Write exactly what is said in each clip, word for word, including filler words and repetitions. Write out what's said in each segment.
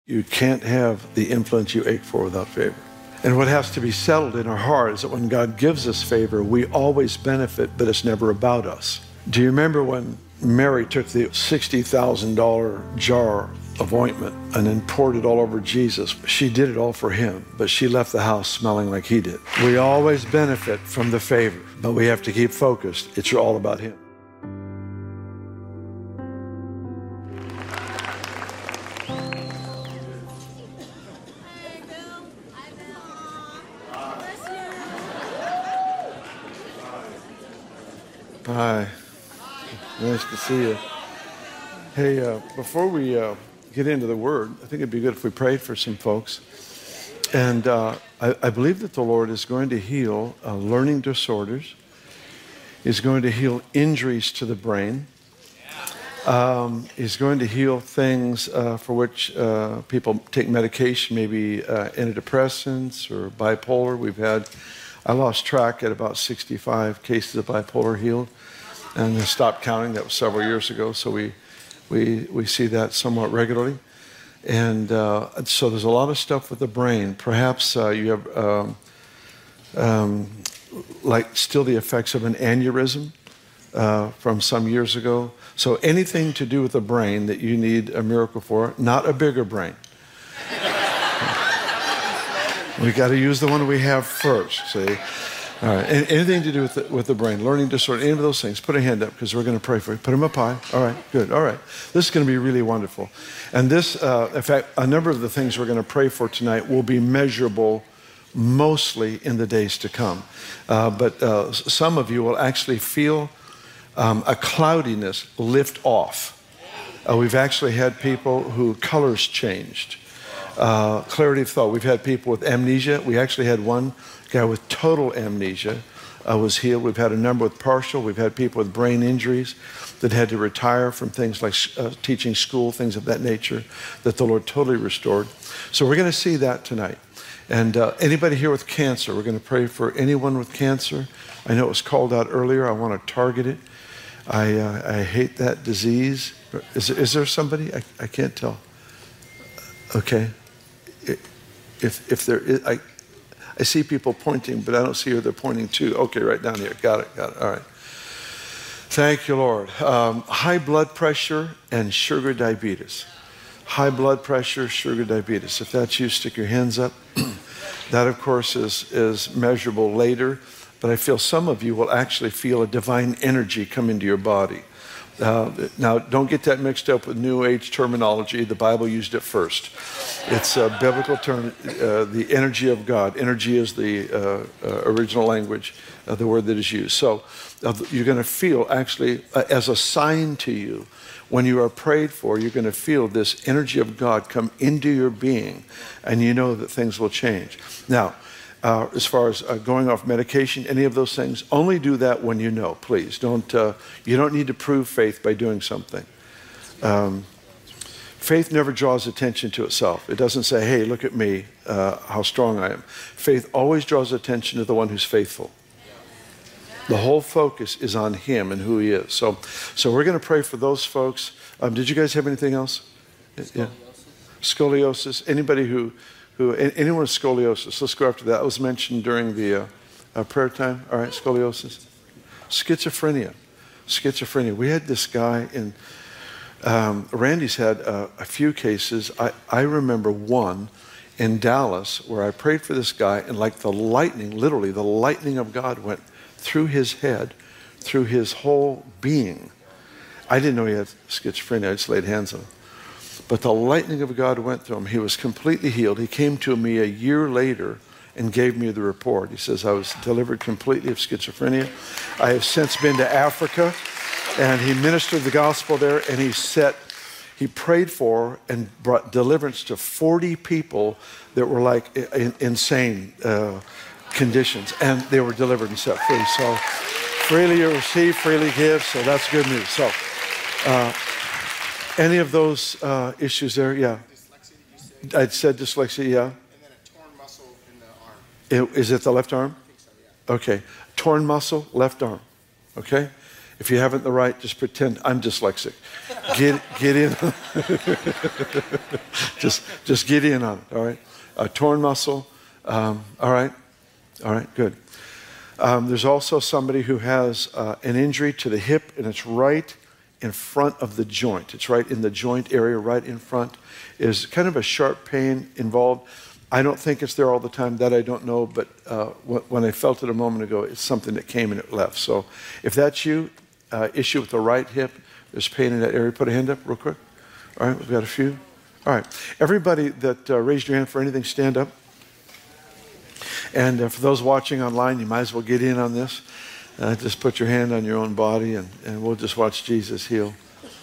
You can't have the influence you ache for without favor. And what has to be settled in our heart is that when God gives us favor, we always benefit, but it's never about us. Do you remember when Mary took the sixty thousand dollars jar of ointment and then poured it all over Jesus? She did it all for him, but she left the house smelling like he did. We always benefit from the favor, but we have to keep focused. It's all about him. Hi, nice to see you. Hey, uh, before we uh, get into the Word, I think it'd be good if we prayed for some folks. And uh, I, I believe that the Lord is going to heal uh, learning disorders. He's going to heal injuries to the brain. Um, he's going to heal things uh, for which uh, people take medication, maybe uh, antidepressants or bipolar. We've had, I lost track at about sixty-five cases of bipolar healed, and I stopped counting. That was several years ago, so we we we see that somewhat regularly. And uh, so there's a lot of stuff with the brain. Perhaps uh, you have um, um, like still the effects of an aneurysm uh, from some years ago. So anything to do with the brain that you need a miracle for, not a bigger brain. We got to use the one we have first, see? All right, and anything to do with the, with the brain, learning disorder, any of those things, put a hand up because we're going to pray for you. Put them up high. All right, good. All right. This is going to be really wonderful. And this, uh, in fact, a number of the things we're going to pray for tonight will be measurable mostly in the days to come. Uh, but uh, some of you will actually feel um, a cloudiness lift off. Uh, we've actually had people who colors changed. Uh, clarity of thought. We've had people with amnesia. We actually had one guy with total amnesia uh, was healed. We've had a number with partial. We've had people with brain injuries that had to retire from things like uh, teaching school, things of that nature, that the Lord totally restored. So we're going to see that tonight. And uh, anybody here with cancer, we're going to pray for anyone with cancer. I know it was called out earlier. I want to target it. I uh, I hate that disease. Is, is there somebody? I, I can't tell. Okay. If if there is, I, I see people pointing, but I don't see who they're pointing to. Okay, right down here. Got it, got it. All right. Thank you, Lord. Um, high blood pressure and sugar diabetes. High blood pressure, sugar diabetes. If that's you, stick your hands up. That, of course, is, is measurable later, but I feel some of you will actually feel a divine energy come into your body. Uh, now, don't get that mixed up with New Age terminology. The Bible used it first. It's a biblical term, uh, the energy of God. Energy is the uh, uh, original language, uh, the word that is used. So uh, you're going to feel actually, uh, as a sign to you, when you are prayed for, you're going to feel this energy of God come into your being, and you know that things will change. Now, Uh, as far as uh, going off medication, any of those things, only do that when you know, please. Don't, uh, you don't need to prove faith by doing something. Um, faith never draws attention to itself. It doesn't say, hey, look at me, uh, how strong I am. Faith always draws attention to the one who's faithful. The whole focus is on him and who he is. So, so we're going to pray for those folks. Um, did you guys have anything else? Scoliosis. Yeah. Scoliosis. Anybody who... Who, anyone with scoliosis, let's go after that. That was mentioned during the uh, uh, prayer time. All right, scoliosis. Schizophrenia. Schizophrenia. We had this guy in, um, Randy's had uh, a few cases. I, I remember one in Dallas where I prayed for this guy, and like the lightning, literally the lightning of God went through his head, through his whole being. I didn't know he had schizophrenia. I just laid hands on him. But the lightning of God went through him. He was completely healed. He came to me a year later and gave me the report. He says, I was delivered completely of schizophrenia. I have since been to Africa, and he ministered the gospel there, and he set, he prayed for and brought deliverance to forty people that were like in, insane uh, conditions, and they were delivered and set free. So freely you receive, freely give, so that's good news. So, uh, any of those uh, issues there? Yeah. Dyslexia, you said. I'd said dyslexia, yeah. And then a torn muscle in the arm. It, is it the left arm? I think so, yeah. Okay. Torn muscle, left arm. Okay. If you haven't the right, just pretend I'm dyslexic. Get get in. just just get in on it. All right. A torn muscle. Um, all right. All right. Good. Um, there's also somebody who has uh, an injury to the hip, and it's right in front of the joint. It's right in the joint area, right in front. Is kind of a sharp pain involved. I don't think it's there all the time. That I don't know, but uh, when I felt it a moment ago, it's something that came and it left. So if that's you, uh, issue with the right hip, there's pain in that area. Put a hand up real quick. All right, we've got a few. All right. Everybody that uh, raised your hand for anything, stand up. And uh, for those watching online, you might as well get in on this. Uh, just put your hand on your own body, and, and we'll just watch Jesus heal.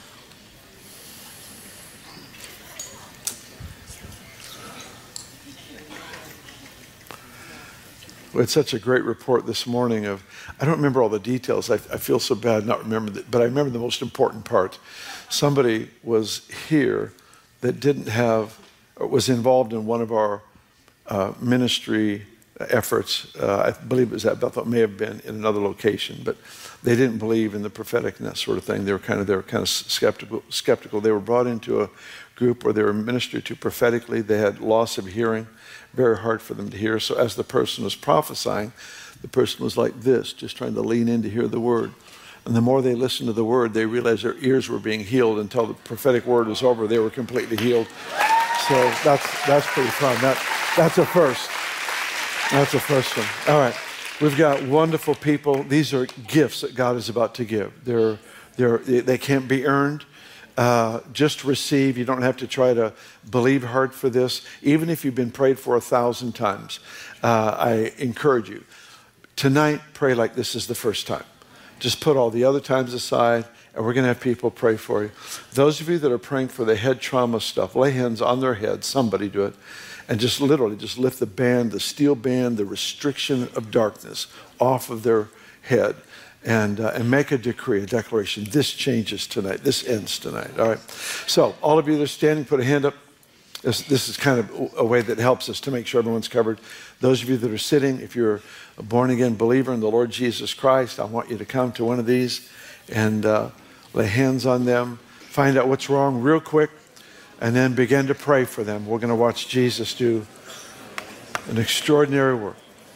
We had such a great report this morning of, I don't remember all the details. I, I feel so bad not remembering that, but I remember the most important part. Somebody was here that didn't have, was involved in one of our uh, ministry efforts. Uh, I believe it was at Bethel. It may have been in another location, but they didn't believe in the prophetic and that sort of thing. They were kind of, they were kind of skeptical. Skeptical. They were brought into a group where they were ministered to prophetically. They had loss of hearing. Very hard for them to hear. So as the person was prophesying, the person was like this, just trying to lean in to hear the word. And the more they listened to the word, they realized their ears were being healed. Until the prophetic word was over, they were completely healed. So that's that's pretty fun. That that's a first. That's a first one. All right. We've got wonderful people. These are gifts that God is about to give. They're they're they can't be earned. Uh, just receive. You don't have to try to believe hard for this. Even if you've been prayed for a thousand times, uh, I encourage you. Tonight, pray like this is the first time. Just put all the other times aside, and we're going to have people pray for you. Those of you that are praying for the head trauma stuff, lay hands on their head. Somebody do it. And just literally just lift the band, the steel band, the restriction of darkness off of their head. And, uh, and make a decree, a declaration. This changes tonight. This ends tonight. All right. So all of you that are standing, put a hand up. This, this is kind of a way that helps us to make sure everyone's covered. Those of you that are sitting, if you're a born-again believer in the Lord Jesus Christ, I want you to come to one of these and uh, lay hands on them. Find out what's wrong real quick, and then begin to pray for them. We're going to watch Jesus do an extraordinary work.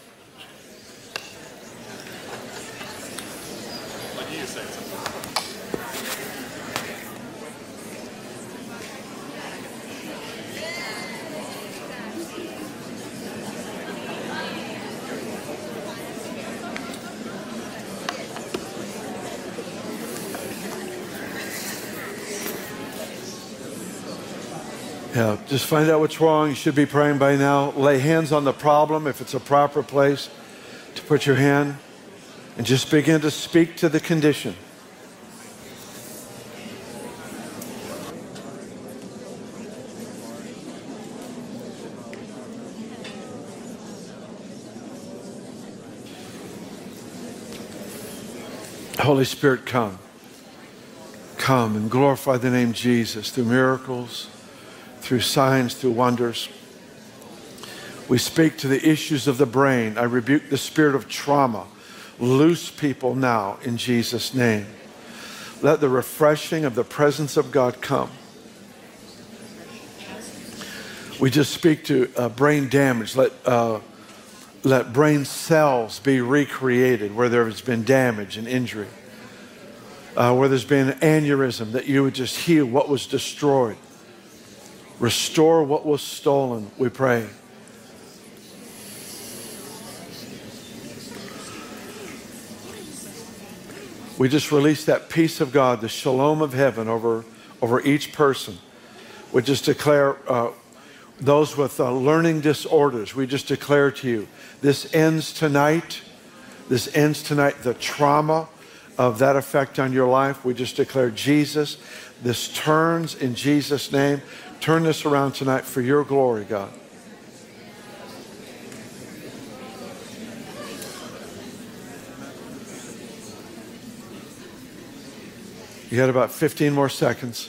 Yeah, just find out what's wrong. You should be praying by now. Lay hands on the problem if it's a proper place to put your hand, and just begin to speak to the condition. Holy Spirit, come. Come and glorify the name Jesus through miracles, through signs, through wonders. We speak to the issues of the brain. I rebuke the spirit of trauma. Loose people now in Jesus' name. Let the refreshing of the presence of God come. We just speak to uh, brain damage. Let, uh, let brain cells be recreated where there has been damage and injury. Uh, where there's been an aneurysm, that you would just heal what was destroyed. Restore what was stolen, we pray. We just release that peace of God, the shalom of heaven over, over each person. We just declare uh, those with uh, learning disorders, we just declare to you, this ends tonight. This ends tonight. The trauma of that effect on your life, we just declare Jesus. This turns in Jesus' name. Turn this around tonight for your glory, God. You got about fifteen more seconds.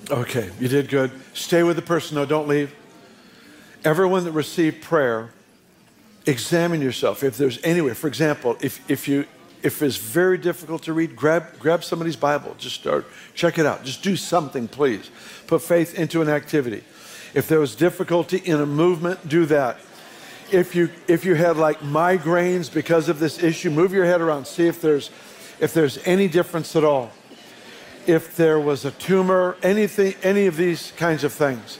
Okay, you did good. Stay with the person, though, don't leave. Everyone that received prayer, examine yourself. If there's anywhere, for example, if, if you if it's very difficult to read, grab grab somebody's Bible. Just start, check it out. Just do something, please. Put faith into an activity. If there was difficulty in a movement, do that. If you if you had like migraines because of this issue, move your head around. See if there's if there's any difference at all. If there was a tumor, anything, any of these kinds of things.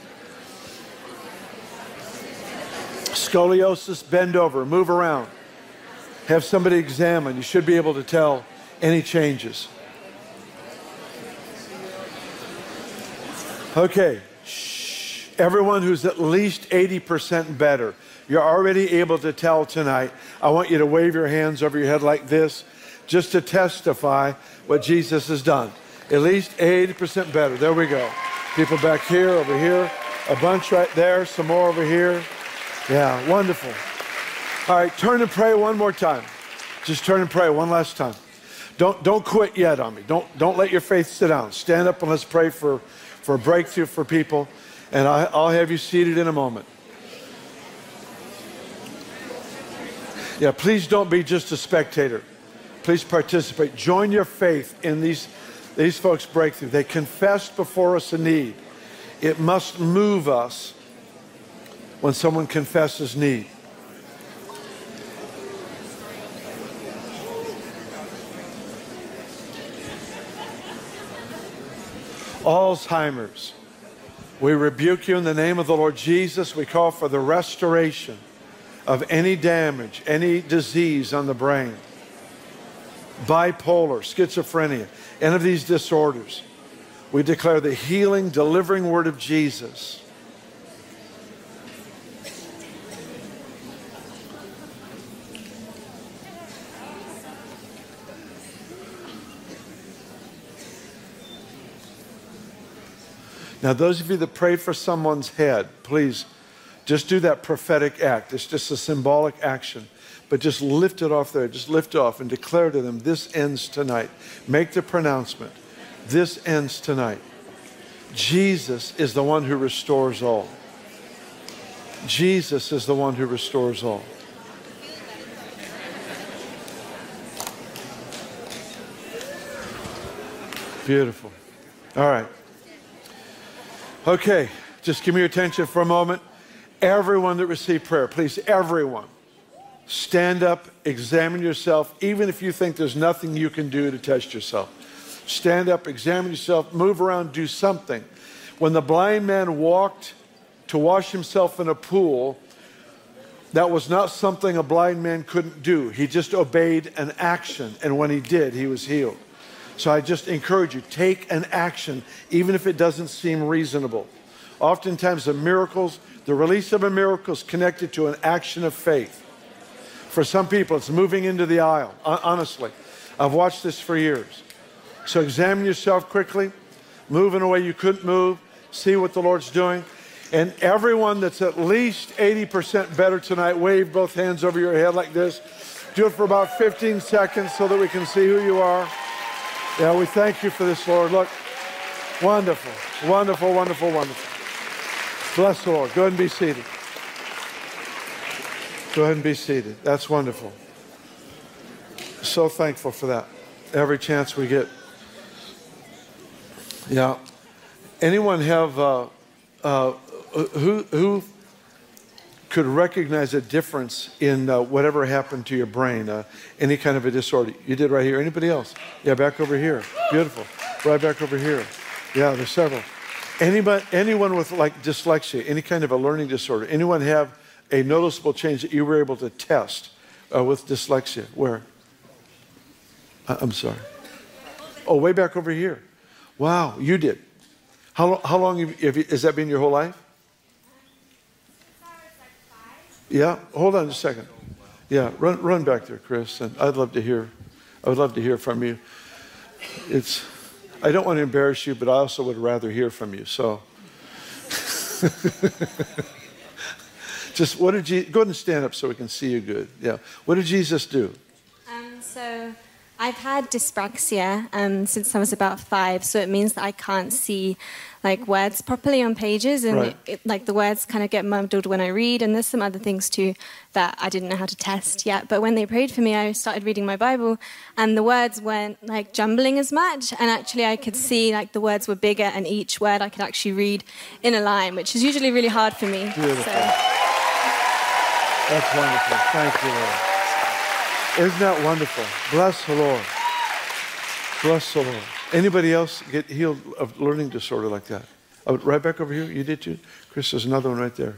Scoliosis, bend over, move around. Have somebody examine. You should be able to tell any changes. Okay. Shh. Everyone who's at least eighty percent better, you're already able to tell tonight. I want you to wave your hands over your head like this, just to testify what Jesus has done. At least eighty percent better. There we go. People back here, over here, a bunch right there, some more over here. Yeah, wonderful. All right, turn and pray one more time. Just turn and pray one last time. Don't don't quit yet on me. Don't don't let your faith sit down. Stand up and let's pray for, for a breakthrough for people. And I, I'll have you seated in a moment. Yeah, please don't be just a spectator. Please participate. Join your faith in these, these folks' breakthrough. They confessed before us a need. It must move us when someone confesses need. Alzheimer's. We rebuke you in the name of the Lord Jesus. We call for the restoration of any damage, any disease on the brain. Bipolar, schizophrenia, any of these disorders. We declare the healing, delivering word of Jesus. Now, those of you that prayed for someone's head, please just do that prophetic act. It's just a symbolic action. But just lift it off there. Just lift it off and declare to them, this ends tonight. Make the pronouncement. This ends tonight. Jesus is the one who restores all. Jesus is the one who restores all. Beautiful. All right. Okay, just give me your attention for a moment. Everyone that received prayer, please, everyone, stand up, examine yourself, even if you think there's nothing you can do to test yourself. Stand up, examine yourself, move around, do something. When the blind man walked to wash himself in a pool, that was not something a blind man couldn't do. He just obeyed an action, and when he did, he was healed. So I just encourage you, take an action, even if it doesn't seem reasonable. Oftentimes the miracles, the release of a miracle is connected to an action of faith. For some people, it's moving into the aisle. Honestly, I've watched this for years. So examine yourself quickly, move in a way you couldn't move, see what the Lord's doing. And everyone that's at least eighty percent better tonight, wave both hands over your head like this. Do it for about fifteen seconds so that we can see who you are. Yeah, we thank you for this, Lord. Look, wonderful, wonderful, wonderful, wonderful. Bless the Lord. Go ahead and be seated. Go ahead and be seated. That's wonderful. So thankful for that. Every chance we get. Yeah. Anyone have, uh, uh, who, who could recognize a difference in uh, whatever happened to your brain, uh, any kind of a disorder? You did right here. Anybody else? Yeah, back over here. Beautiful. Right back over here. Yeah, there's several. Anybody, anyone with like dyslexia, any kind of a learning disorder, anyone have a noticeable change that you were able to test uh, with dyslexia? Where? Uh, I'm sorry. Oh, way back over here. Wow, you did. How, how long have you, have you, has that been your whole life? Yeah, hold on just a second. Yeah, run run back there, Chris, and I'd love to hear. I would love to hear from you. It's, I don't want to embarrass you, but I also would rather hear from you. So, just what did you? Go ahead and stand up so we can see you good. Yeah, what did Jesus do? Um, so I've had dyspraxia um, since I was about five, so it means that I can't see like words properly on pages, and Right. it, it, like the words kind of get mumbled when I read. And there's some other things too that I didn't know how to test yet. But when they prayed for me, I started reading my Bible, and the words weren't like jumbling as much. And actually, I could see like the words were bigger, and each word I could actually read in a line, which is usually really hard for me. Beautiful. So. That's wonderful. Thank you, Lord. Isn't that wonderful? Bless the Lord. Bless the Lord. Anybody else get healed of learning disorder like that? Oh, right back over here? You did too? Chris, there's another one right there.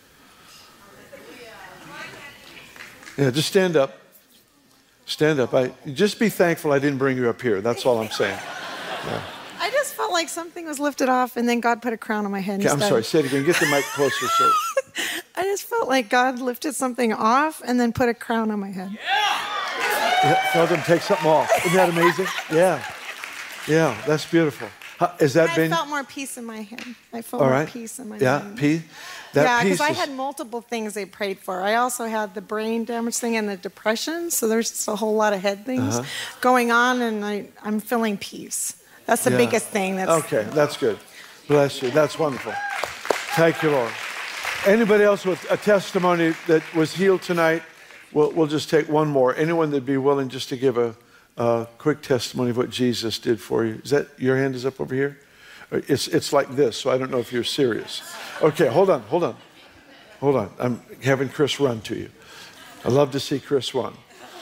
Yeah, just stand up. Stand up. I, just be thankful I didn't bring you up here. That's all I'm saying. Yeah. I just felt like something was lifted off, and then God put a crown on my head Okay, instead. I'm sorry. Say it again. Get the mic closer. So. I just felt like God lifted something off and then put a crown on my head. Yeah, tell them take something off. Isn't that amazing? Yeah. Yeah, that's beautiful. How, is that I been? felt more peace in my head. I felt All more right. peace in my Yeah, head. peace. That yeah, peace because I is- had multiple things they prayed for. I also had the brain damage thing and the depression, so there's just a whole lot of head things Uh-huh. going on, and I, I'm feeling peace. That's the Yeah. biggest thing. That's Okay, that's good. Bless you. That's wonderful. Thank you, Lord. Anybody else with a testimony that was healed tonight? We'll, we'll just take one more. Anyone that'd be willing just to give a, a quick testimony of what Jesus did for you? Is that your hand is up over here? It's it's like this, so I don't know if you're serious. Okay, hold on, hold on, hold on. I'm having Chris run to you. I love to see Chris run.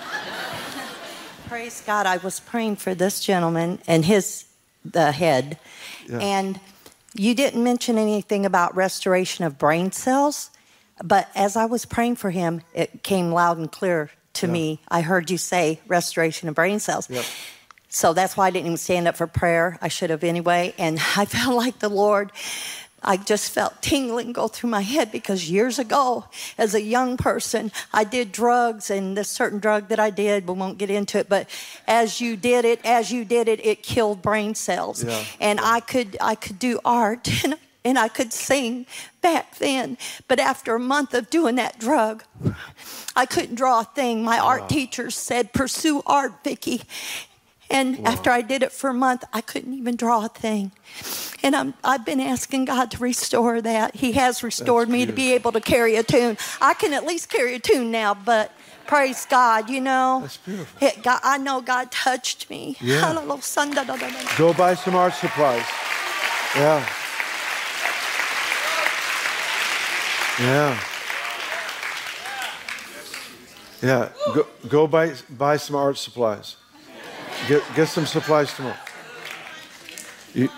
Praise God. I was praying for this gentleman and his, the head. Yeah. And you didn't mention anything about restoration of brain cells. But as I was praying for him, it came loud and clear to Yeah. me. I heard you say restoration of brain cells. Yep. So that's why I didn't even stand up for prayer. I should have anyway. And I felt like the Lord, I just felt tingling go through my head, because years ago, as a young person, I did drugs, and this certain drug that I did, we won't get into it, but as you did it, as you did it, it killed brain cells. Yeah. And I could I could do art, and, and I could sing back then. But after a month of doing that drug, I couldn't draw a thing. My art Wow. teacher said, "Pursue art, Vicki." And Wow. after I did it for a month, I couldn't even draw a thing. And I'm, I've been asking God to restore that. He has restored That's me to be able to carry a tune. I can at least carry a tune now, but praise God, you know. That's beautiful. It, God, I know God touched me. Yeah. Hallelujah. Go buy some art supplies. Yeah. Yeah. Yeah. Go, go buy, buy some art supplies. Get, get some supplies tomorrow. You,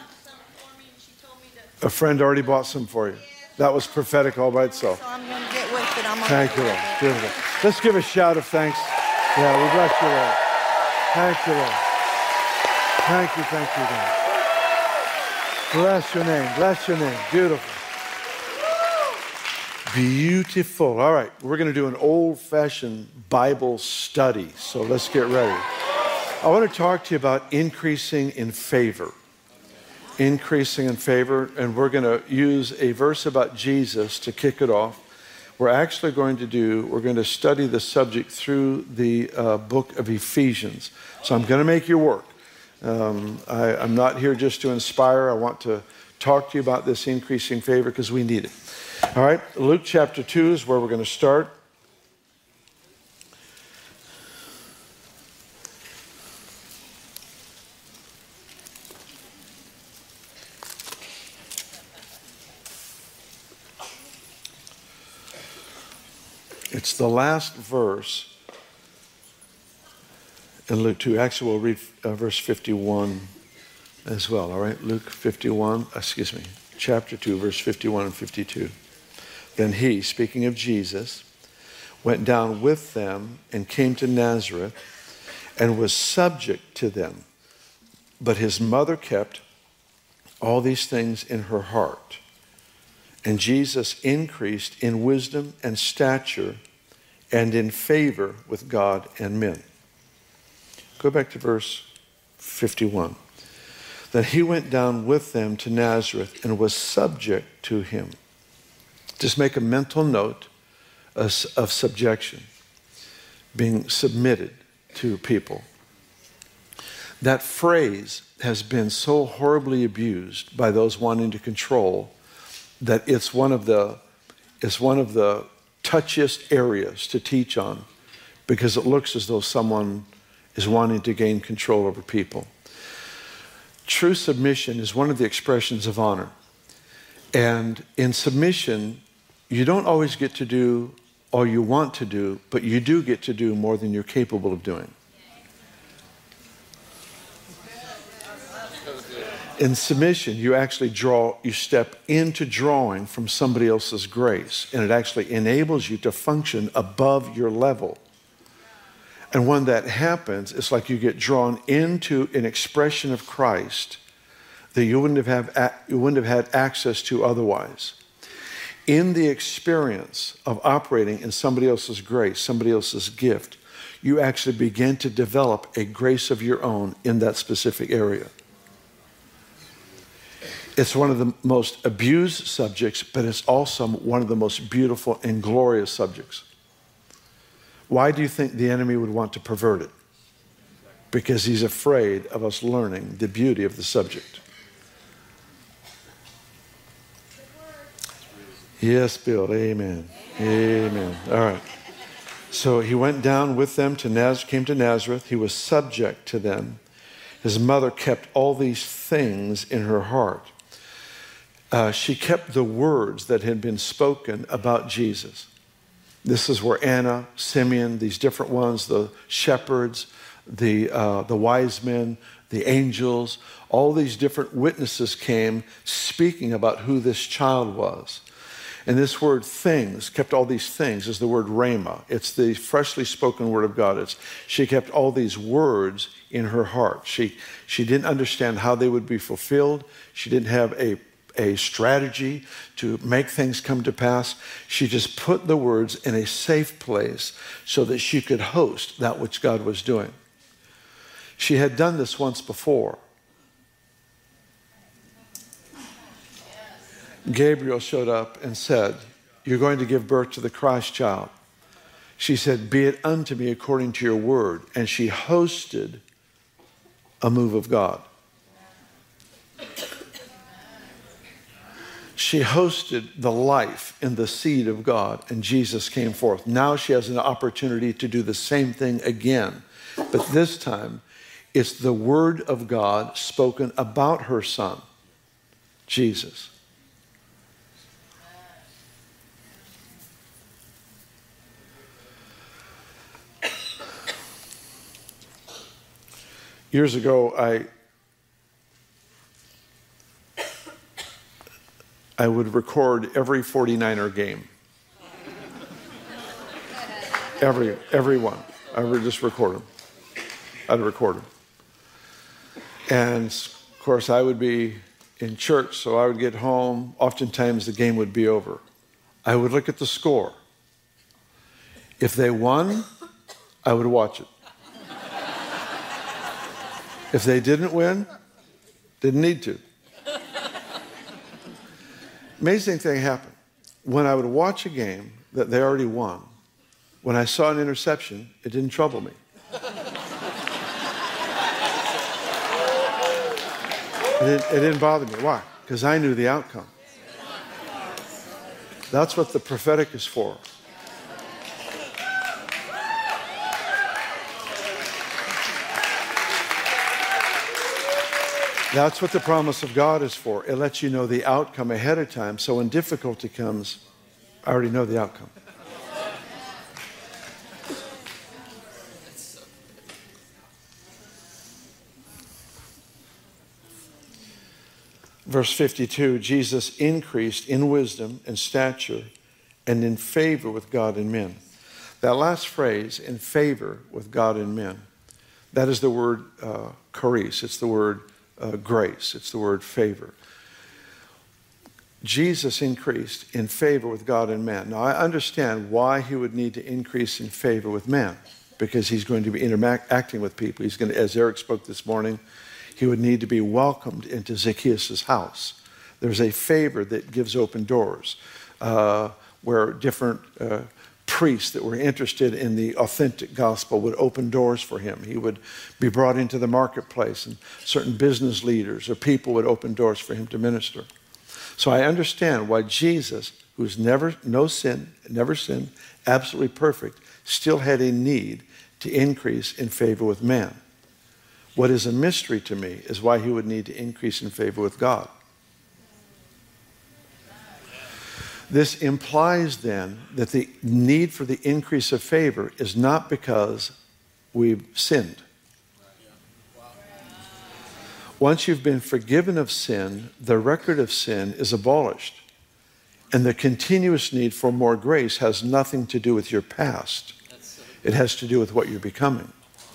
a friend already bought some for you. That was prophetic all by itself. So I'm going to get with it. I'm gonna Thank you, get Lord. with it. Beautiful. Let's give a shout of thanks. Yeah, we bless you, Lord. Thank you, Lord. Thank you, thank you, God. Bless your name. Bless your name. Beautiful. Beautiful. All right, we're going to do an old-fashioned Bible study. So let's get ready. I want to talk to you about increasing in favor. Increasing in favor, and we're going to use a verse about Jesus to kick it off. We're actually going to do, we're going to study the subject through the uh, book of Ephesians. So I'm going to make you work. Um, I, I'm not here just to inspire. I want to talk to you about this increasing favor because we need it. All right, Luke chapter two is where we're going to start. It's the last verse in Luke two. Actually, we'll read uh, verse fifty-one as well, all right? Luke fifty-one, excuse me, chapter two, verse fifty-one and fifty-two. Then he, speaking of Jesus, went down with them and came to Nazareth and was subject to them. But his mother kept all these things in her heart. And Jesus increased in wisdom and stature and in favor with God and men. Go back to verse fifty-one. Then he went down with them to Nazareth and was subject to him. Just make a mental note of, of subjection, being submitted to people. That phrase has been so horribly abused by those wanting to control that it's one of the it's one of the touchiest areas to teach on, because it looks as though someone is wanting to gain control over people. True submission is one of the expressions of honor. And in submission, you don't always get to do all you want to do, but you do get to do more than you're capable of doing. In submission, you actually draw, you step into drawing from somebody else's grace, and it actually enables you to function above your level. And when that happens, it's like you get drawn into an expression of Christ that you wouldn't have, have, you wouldn't have had access to otherwise. In the experience of operating in somebody else's grace, somebody else's gift, you actually begin to develop a grace of your own in that specific area. It's one of the most abused subjects, but it's also one of the most beautiful and glorious subjects. Why do you think the enemy would want to pervert it? Because he's afraid of us learning the beauty of the subject. Yes, Bill. Amen. Amen. All right. So he went down with them to Nazareth, came to Nazareth. He was subject to them. His mother kept all these things in her heart. Uh, she kept the words that had been spoken about Jesus. This is where Anna, Simeon, these different ones, the shepherds, the uh, the wise men, the angels, all these different witnesses came speaking about who this child was. And this word things, kept all these things, is the word rhema. It's the freshly spoken word of God. It's, she kept all these words in her heart. She, she didn't understand how they would be fulfilled. She didn't have a a strategy to make things come to pass. She just put the words in a safe place so that she could host that which God was doing. She had done this once before. Gabriel showed up and said, "You're going to give birth to the Christ child." She said, "Be it unto me according to your word." And she hosted a move of God. She hosted the life in the seed of God, and Jesus came forth. Now she has an opportunity to do the same thing again. But this time, it's the word of God spoken about her son, Jesus. Years ago, I I would record every forty-niner game. Every, every one. I would just record them. I'd record them. And of course, I would be in church, so I would get home. Oftentimes, the game would be over. I would look at the score. If they won, I would watch it. If they didn't win, didn't need to. Amazing thing happened. When I would watch a game that they already won, when I saw an interception, it didn't trouble me. It didn't, it didn't bother me. Why? Because I knew the outcome. That's what the prophetic is for. That's what the promise of God is for. It lets you know the outcome ahead of time, so when difficulty comes, I already know the outcome. Verse fifty-two, Jesus increased in wisdom and stature and in favor with God and men. That last phrase, in favor with God and men, that is the word uh, charis. It's the word Uh, grace. It's the word favor. Jesus increased in favor with God and man. Now, I understand why he would need to increase in favor with man, because he's going to be interacting with people. He's going to, as Eric spoke this morning, he would need to be welcomed into Zacchaeus' house. There's a favor that gives open doors, uh, where different uh, priests that were interested in the authentic gospel would open doors for him. He would be brought into the marketplace, and certain business leaders or people would open doors for him to minister. So I understand why Jesus, who's never, no sin, never sinned, absolutely perfect, still had a need to increase in favor with man. What is a mystery to me is why he would need to increase in favor with God. This implies then that the need for the increase of favor is not because we've sinned. Once you've been forgiven of sin, the record of sin is abolished. And the continuous need for more grace has nothing to do with your past. It has to do with what you're becoming.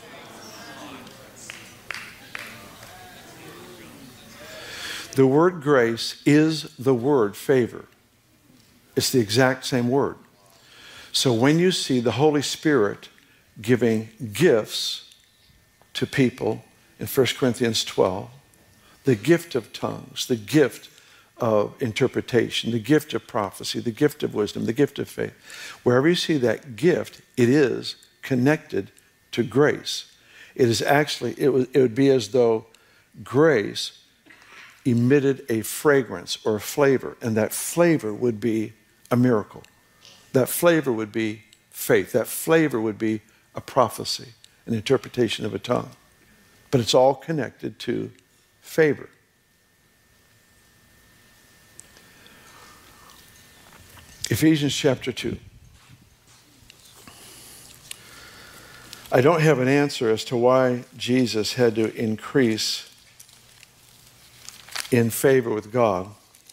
The word grace is the word favor. It's the exact same word. So when you see the Holy Spirit giving gifts to people in First Corinthians twelve, the gift of tongues, the gift of interpretation, the gift of prophecy, the gift of wisdom, the gift of faith, wherever you see that gift, it is connected to grace. It is actually, it would, it would be as though grace emitted a fragrance or a flavor, and that flavor would be a miracle. That flavor would be faith. That flavor would be a prophecy, an interpretation of a tongue. But it's all connected to favor. Ephesians chapter two. I don't have an answer as to why Jesus had to increase in favor with God.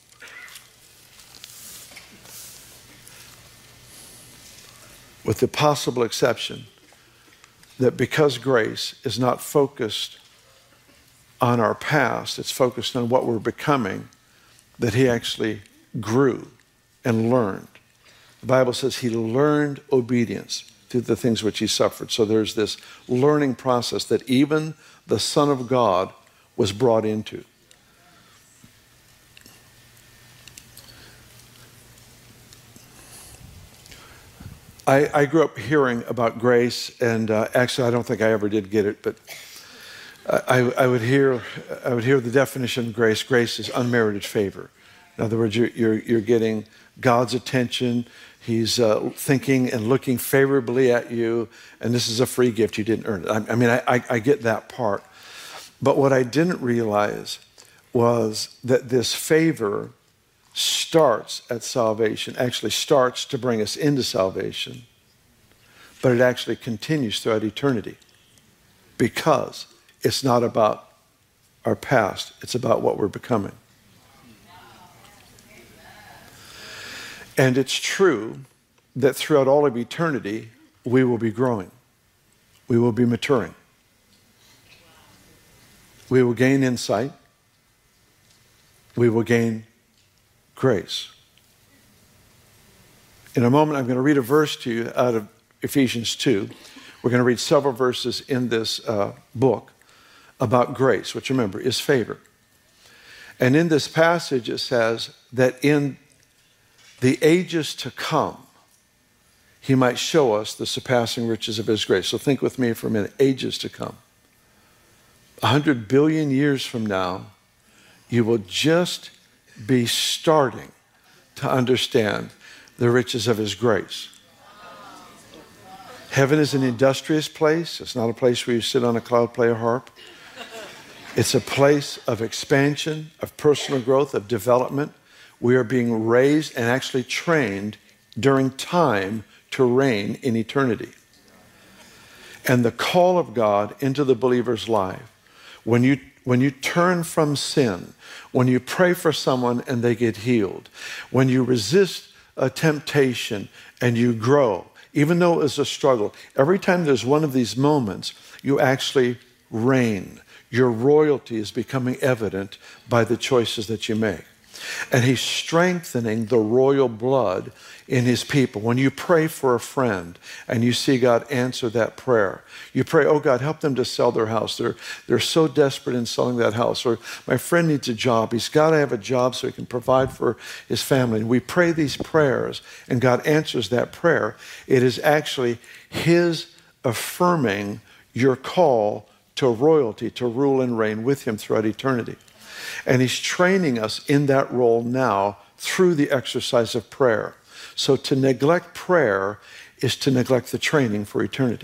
With the possible exception that because grace is not focused on our past, it's focused on what we're becoming, that he actually grew and learned. The Bible says he learned obedience through the things which he suffered. So there's this learning process that even the Son of God was brought into. I, I grew up hearing about grace, and uh, actually I don't think I ever did get it, but I, I would hear I would hear the definition of grace. Grace is unmerited favor. In other words, you're, you're, you're getting God's attention. He's uh, thinking and looking favorably at you, and this is a free gift. You didn't earn it. I, I mean, I, I, I get that part. But what I didn't realize was that this favor starts at salvation, actually starts to bring us into salvation, but it actually continues throughout eternity because it's not about our past, it's about what we're becoming. And it's true that throughout all of eternity, we will be growing. We will be maturing. We will gain insight. We will gain grace. In a moment, I'm going to read a verse to you out of Ephesians two. We're going to read several verses in this uh, book about grace, which remember is favor. And in this passage, it says that in the ages to come, he might show us the surpassing riches of his grace. So think with me for a minute, ages to come. A hundred billion years from now, you will just be starting to understand the riches of his grace. Heaven is an industrious place. It's not a place where you sit on a cloud, play a harp. It's a place of expansion, of personal growth, of development. We are being raised and actually trained during time to reign in eternity. And the call of God into the believer's life, when you when you turn from sin, when you pray for someone and they get healed, when you resist a temptation and you grow, even though it's a struggle, every time there's one of these moments, you actually reign. Your royalty is becoming evident by the choices that you make. And he's strengthening the royal blood in his people. When you pray for a friend and you see God answer that prayer, you pray, oh God, help them to sell their house. They're, they're so desperate in selling that house. Or my friend needs a job. He's got to have a job so he can provide for his family. And we pray these prayers and God answers that prayer. It is actually his affirming your call to royalty, to rule and reign with him throughout eternity. And he's training us in that role now through the exercise of prayer. So to neglect prayer is to neglect the training for eternity.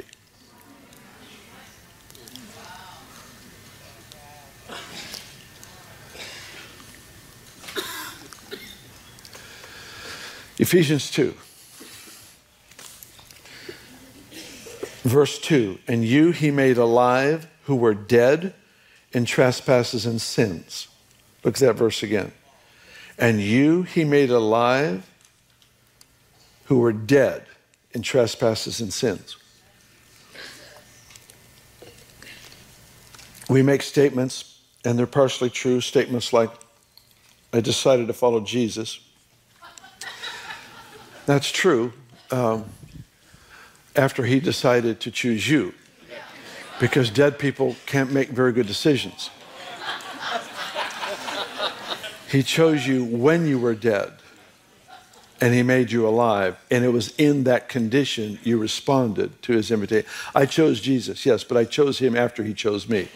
Ephesians two. Verse two, and you he made alive who were dead in trespasses and sins. Look at that verse again. And you he made alive who were dead in trespasses and sins. We make statements, and they're partially true, statements like, I decided to follow Jesus. That's true. Um, after he decided to choose you. Because dead people can't make very good decisions. He chose you when you were dead, and he made you alive, and it was in that condition you responded to his invitation. I chose Jesus, yes, but I chose him after he chose me.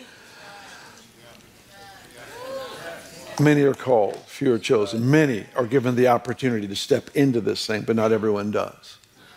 Many are called, few are chosen. Many are given the opportunity to step into this thing, but not everyone does.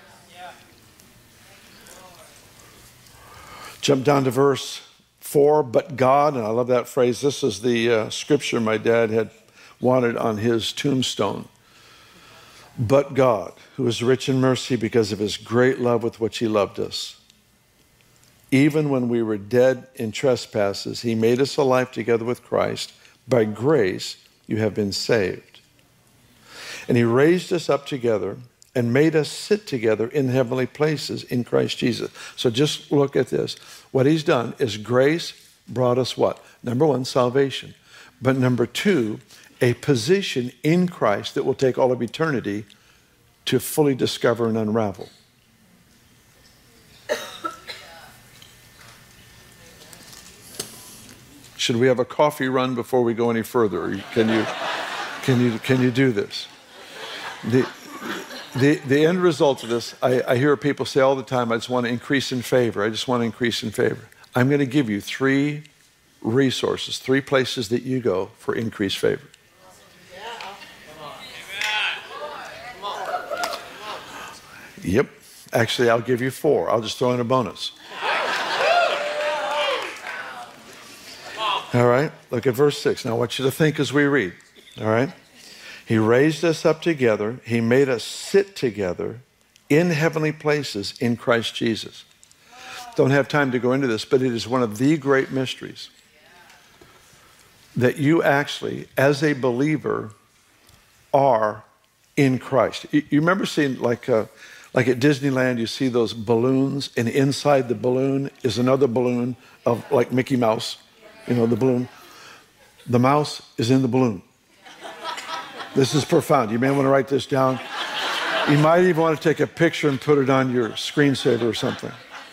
Jump down to verse four, but God, and I love that phrase. This is the uh, scripture my dad had wanted on his tombstone. But God, who is rich in mercy because of his great love with which he loved us. Even when we were dead in trespasses, he made us alive together with Christ. By grace, you have been saved. And he raised us up together and made us sit together in heavenly places in Christ Jesus. So just look at this. What he's done is grace brought us what? Number one, salvation. But number two, a position in Christ that will take all of eternity to fully discover and unravel. Should we have a coffee run before we go any further? Or can you, can you, can you do this? The, The, the end result of this, I, I hear people say all the time, I just want to increase in favor. I just want to increase in favor. I'm going to give you three resources, three places that you go for increased favor. Yep. Actually, I'll give you four. I'll just throw in a bonus. All right. Look at verse six. Now I want you to think as we read. All right. He raised us up together. He made us sit together in heavenly places in Christ Jesus. Don't have time to go into this, but it is one of the great mysteries that you actually, as a believer, are in Christ. You remember seeing, like, uh, like at Disneyland, you see those balloons, and inside the balloon is another balloon of, like, Mickey Mouse, you know, the balloon. The mouse is in the balloon. This is profound. You may want to write this down. You might even want to take a picture and put it on your screensaver or something.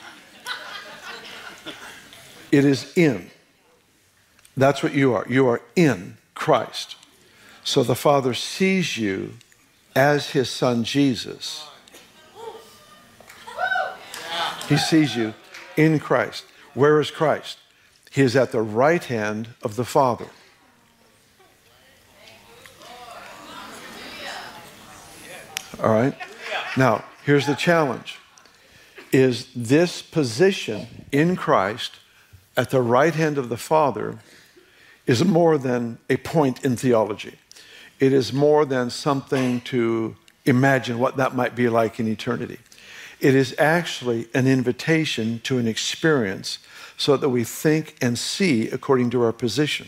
It is in. That's what you are. You are in Christ. So the Father sees you as his son Jesus. He sees you in Christ. Where is Christ? He is at the right hand of the Father. All right? Now, here's the challenge. Is this position in Christ at the right hand of the Father is more than a point in theology. It is more than something to imagine what that might be like in eternity. It is actually an invitation to an experience so that we think and see according to our position.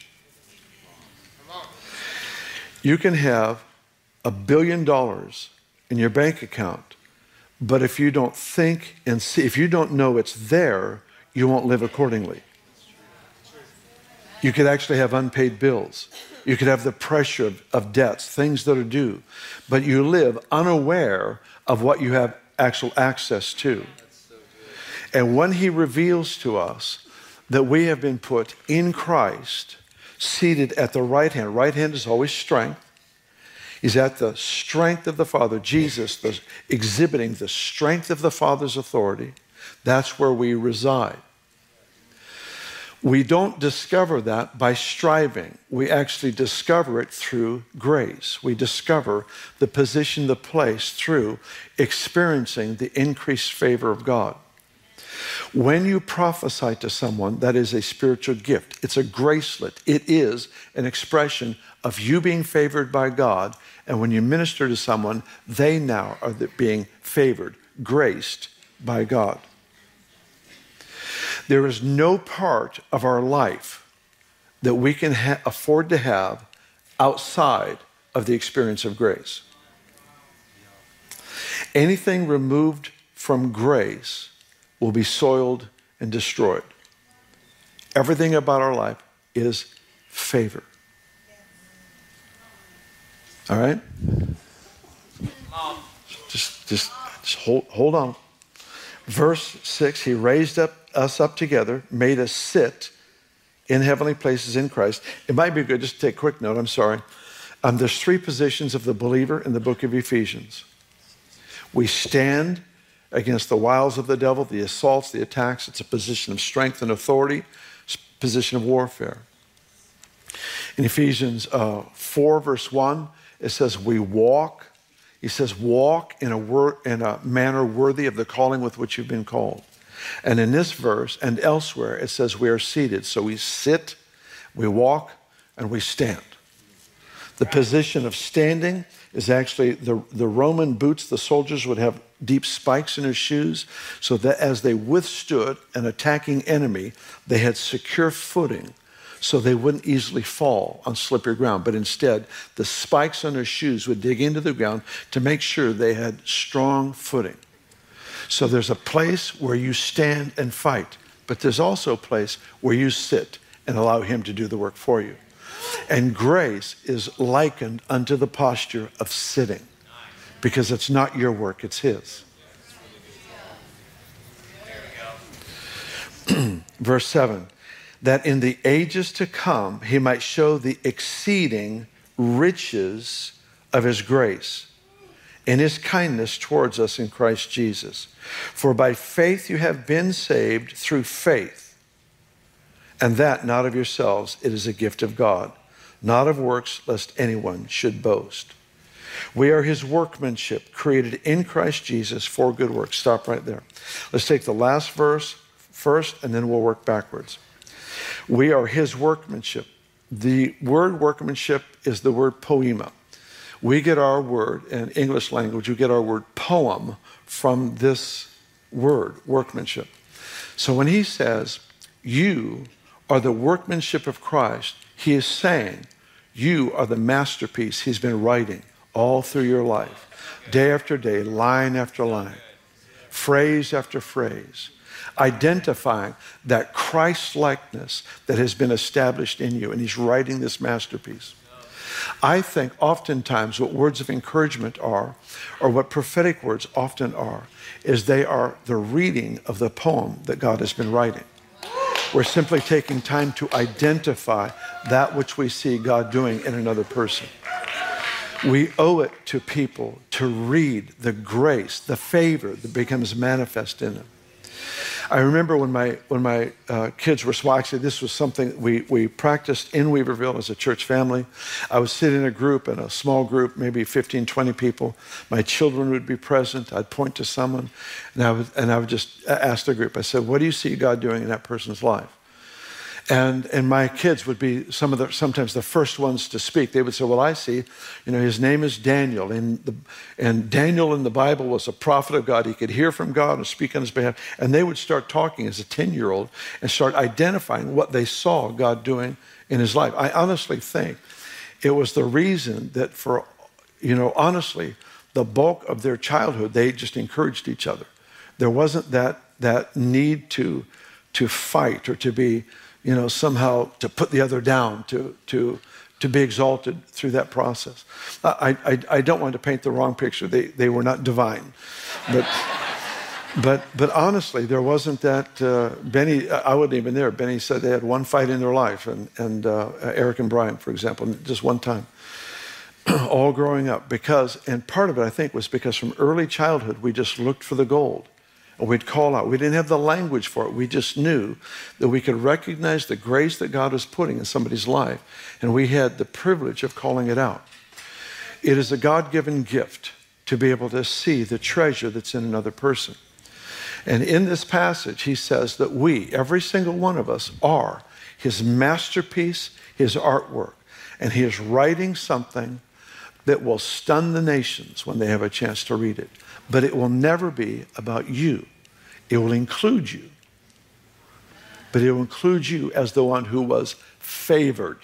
You can have a billion dollars in your bank account, but if you don't think and see, if you don't know it's there, you won't live accordingly. You could actually have unpaid bills. You could have the pressure of, of debts, things that are due. But you live unaware of what you have actual access to. And when he reveals to us that we have been put in Christ, seated at the right hand. Right hand is always strength. He's at the strength of the Father. Jesus, the, exhibiting the strength of the Father's authority. That's where we reside. We don't discover that by striving. We actually discover it through grace. We discover the position, the place through experiencing the increased favor of God. When you prophesy to someone, that is a spiritual gift. It's a gracelet. It is an expression of you being favored by God. And when you minister to someone, they now are being favored, graced by God. There is no part of our life that we can ha- afford to have outside of the experience of grace. Anything removed from grace will be soiled and destroyed. Everything about our life is favor. All right? Just, just, just hold, hold on. Verse six, he raised up us up together, made us sit in heavenly places in Christ. It might be good just to take a quick note, I'm sorry. Um, there's three positions of the believer in the book of Ephesians. We stand against the wiles of the devil, the assaults, the attacks. It's a position of strength and authority, position of warfare. In Ephesians uh, four, verse one, it says we walk. He says walk in a, wor- in a manner worthy of the calling with which you've been called. And in this verse and elsewhere, it says we are seated. So we sit, we walk, and we stand. The position of standing is actually the, the Roman boots. The soldiers would have deep spikes in their shoes so that as they withstood an attacking enemy, they had secure footing so they wouldn't easily fall on slippery ground. But instead, the spikes on their shoes would dig into the ground to make sure they had strong footing. So there's a place where you stand and fight, but there's also a place where you sit and allow him to do the work for you. And grace is likened unto the posture of sitting because it's not your work, it's his. Verse seven, that in the ages to come he might show the exceeding riches of his grace in his kindness towards us in Christ Jesus. For by faith you have been saved through faith, and that not of yourselves, it is a gift of God, not of works, lest anyone should boast. We are his workmanship, created in Christ Jesus for good works. Stop right there. Let's take the last verse first, and then we'll work backwards. We are his workmanship. The word workmanship is the word poema. We get our word, in English language, we get our word poem from this word, workmanship. So when he says, you are the workmanship of Christ, he is saying, you are the masterpiece he's been writing all through your life, day after day, line after line, phrase after phrase, identifying that Christ-likeness that has been established in you, and he's writing this masterpiece. I think oftentimes what words of encouragement are, or what prophetic words often are, is they are the reading of the poem that God has been writing. We're simply taking time to identify that which we see God doing in another person. We owe it to people to read the grace, the favor that becomes manifest in them. I remember when my when my uh, kids were small, actually this was something we, we practiced in Weaverville as a church family. I would sit in a group, in a small group, maybe fifteen, twenty people. My children would be present. I'd point to someone, and I would, and I would just ask the group, I said, what do you see God doing in that person's life? And and my kids would be some of the sometimes the first ones to speak. They would say, well, I see, you know, his name is Daniel. And, the, and Daniel in the Bible was a prophet of God. He could hear from God and speak on his behalf. And they would start talking as a ten-year-old and start identifying what they saw God doing in his life. I honestly think it was the reason that for, you know, honestly, the bulk of their childhood, they just encouraged each other. There wasn't that that need to to fight or to be you know, somehow to put the other down, to, to, to be exalted through that process. I, I, I don't want to paint the wrong picture. They, they were not divine. But, but, but honestly, there wasn't that. Uh, Benny, I wasn't even there. Benny said they had one fight in their life, and, and uh, Eric and Brian, for example, just one time. All growing up. Because, and part of it, I think, was because from early childhood, we just looked for the gold. And we'd call out. We didn't have the language for it. We just knew that we could recognize the grace that God was putting in somebody's life. And we had the privilege of calling it out. It is a God-given gift to be able to see the treasure that's in another person. And in this passage, he says that we, every single one of us, are his masterpiece, his artwork. And he is writing something that will stun the nations when they have a chance to read it. But it will never be about you. It will include you. But it will include you as the one who was favored.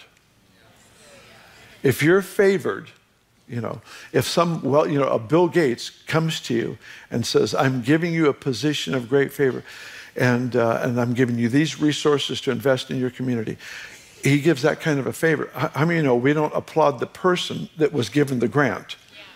If you're favored, you know, if some, well, you know, a Bill Gates comes to you and says, I'm giving you a position of great favor, and, uh, and I'm giving you these resources to invest in your community. He gives that kind of a favor. How many of you know we don't applaud the person that was given the grant?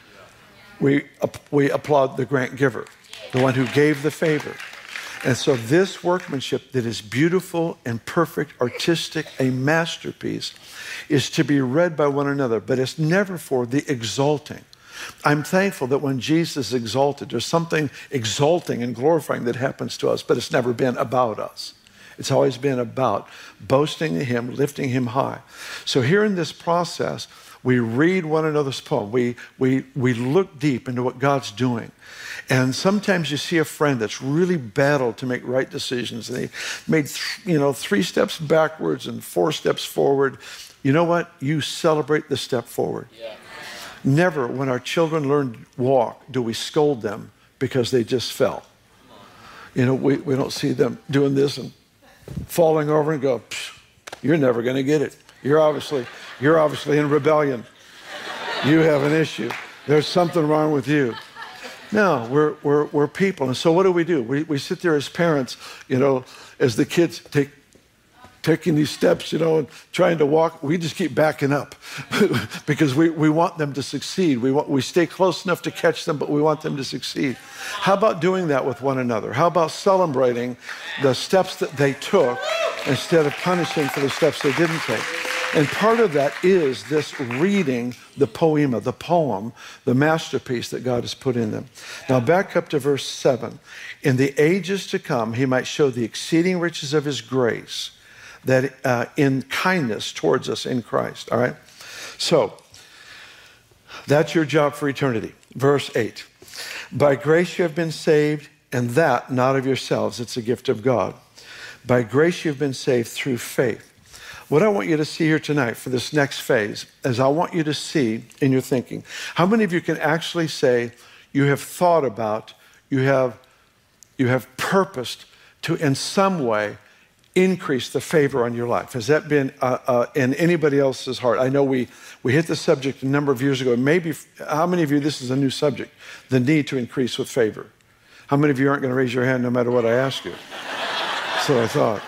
We, we applaud the grant giver, the one who gave the favor. And so this workmanship that is beautiful and perfect, artistic, a masterpiece, is to be read by one another, but it's never for the exalting. I'm thankful that when Jesus is exalted, there's something exalting and glorifying that happens to us, but it's never been about us. It's always been about boasting in him, lifting him high. So here in this process, we read one another's poem. We, we, we look deep into what God's doing. And sometimes you see a friend that's really battled to make right decisions. And they made th- you know, three steps backwards and four steps forward. You know what? You celebrate the step forward. Yeah. Never, when our children learn to walk, do we scold them because they just fell. You know, we, we don't see them doing this and falling over and go, you're never going to get it. You're obviously, you're obviously in rebellion. You have an issue. There's something wrong with you. No, we're, we're, we're people. And so what do we do? We, we sit there as parents, you know, as the kids take taking these steps, you know, and trying to walk. We just keep backing up because we, we want them to succeed. We want, we stay close enough to catch them, but we want them to succeed. How about doing that with one another? How about celebrating the steps that they took instead of punishing for the steps they didn't take? And part of that is this reading the poema, the poem, the masterpiece that God has put in them. Now back up to verse seven. In the ages to come, he might show the exceeding riches of his grace, that uh, in kindness towards us in Christ, all right? So, that's your job for eternity. Verse eight. By grace you have been saved, and that not of yourselves, it's a gift of God. By grace you have been saved through faith. What I want you to see here tonight for this next phase is I want you to see in your thinking, how many of you can actually say you have thought about, you have, you have purposed to in some way increase the favor on your life? Has that been uh, uh, in anybody else's heart? I know we, we hit the subject a number of years ago. Maybe, how many of you, this is a new subject, the need to increase with favor? How many of you aren't going to raise your hand no matter what I ask you? So I thought.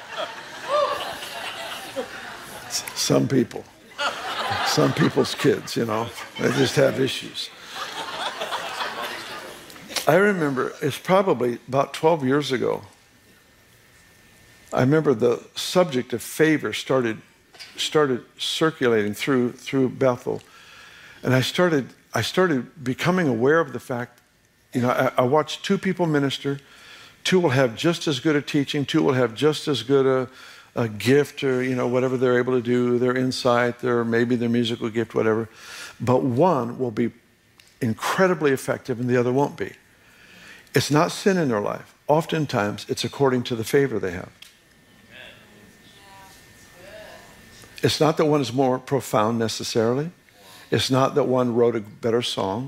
Some people, some people's kids, you know, they just have issues. I remember, it's probably about twelve years ago, I remember the subject of favor started started circulating through through Bethel, and I started I started becoming aware of the fact, you know, I, I watched two people minister, two will have just as good a teaching, two will have just as good a, a gift, or you know whatever they're able to do, their insight, their maybe their musical gift, whatever, but one will be incredibly effective and the other won't be. It's not sin in their life. Oftentimes, it's according to the favor they have. It's not that one is more profound necessarily. It's not that one wrote a better song.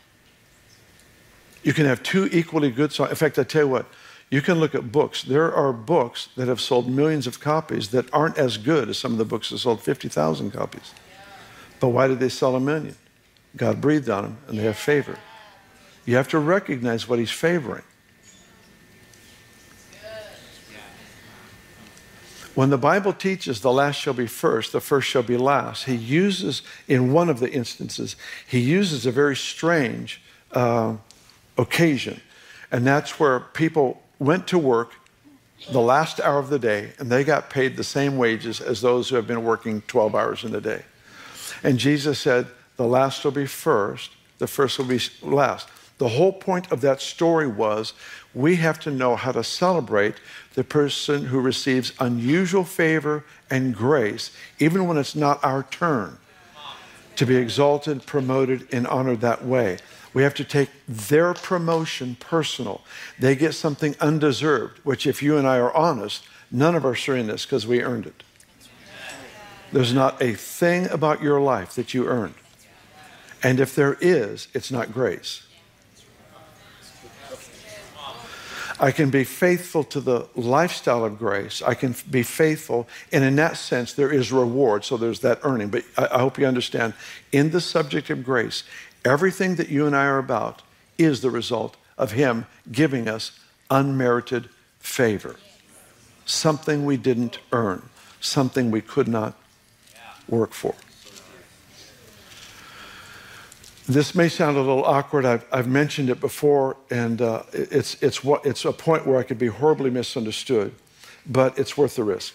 You can have two equally good songs. In fact, I tell you what, you can look at books. There are books that have sold millions of copies that aren't as good as some of the books that sold fifty thousand copies. But why did they sell a million? God breathed on them and they have favor. You have to recognize what he's favoring. When the Bible teaches the last shall be first, the first shall be last, he uses, in one of the instances, he uses a very strange uh, occasion. And that's where people went to work the last hour of the day, and they got paid the same wages as those who have been working twelve hours in a day. And Jesus said, the last will be first, the first will be last. The whole point of that story was we have to know how to celebrate the person who receives unusual favor and grace, even when it's not our turn to be exalted, promoted, and honored that way. We have to take their promotion personal. They get something undeserved, which if you and I are honest, none of us are in this because we earned it. There's not a thing about your life that you earned. And if there is, it's not grace. I can be faithful to the lifestyle of grace. I can be faithful, and in that sense, there is reward, so there's that earning. But I, I hope you understand, in the subject of grace, everything that you and I are about is the result of him giving us unmerited favor. Something we didn't earn, something we could not work for. This may sound a little awkward. I've, I've mentioned it before, and uh, it's, it's, what, it's a point where I could be horribly misunderstood, but it's worth the risk.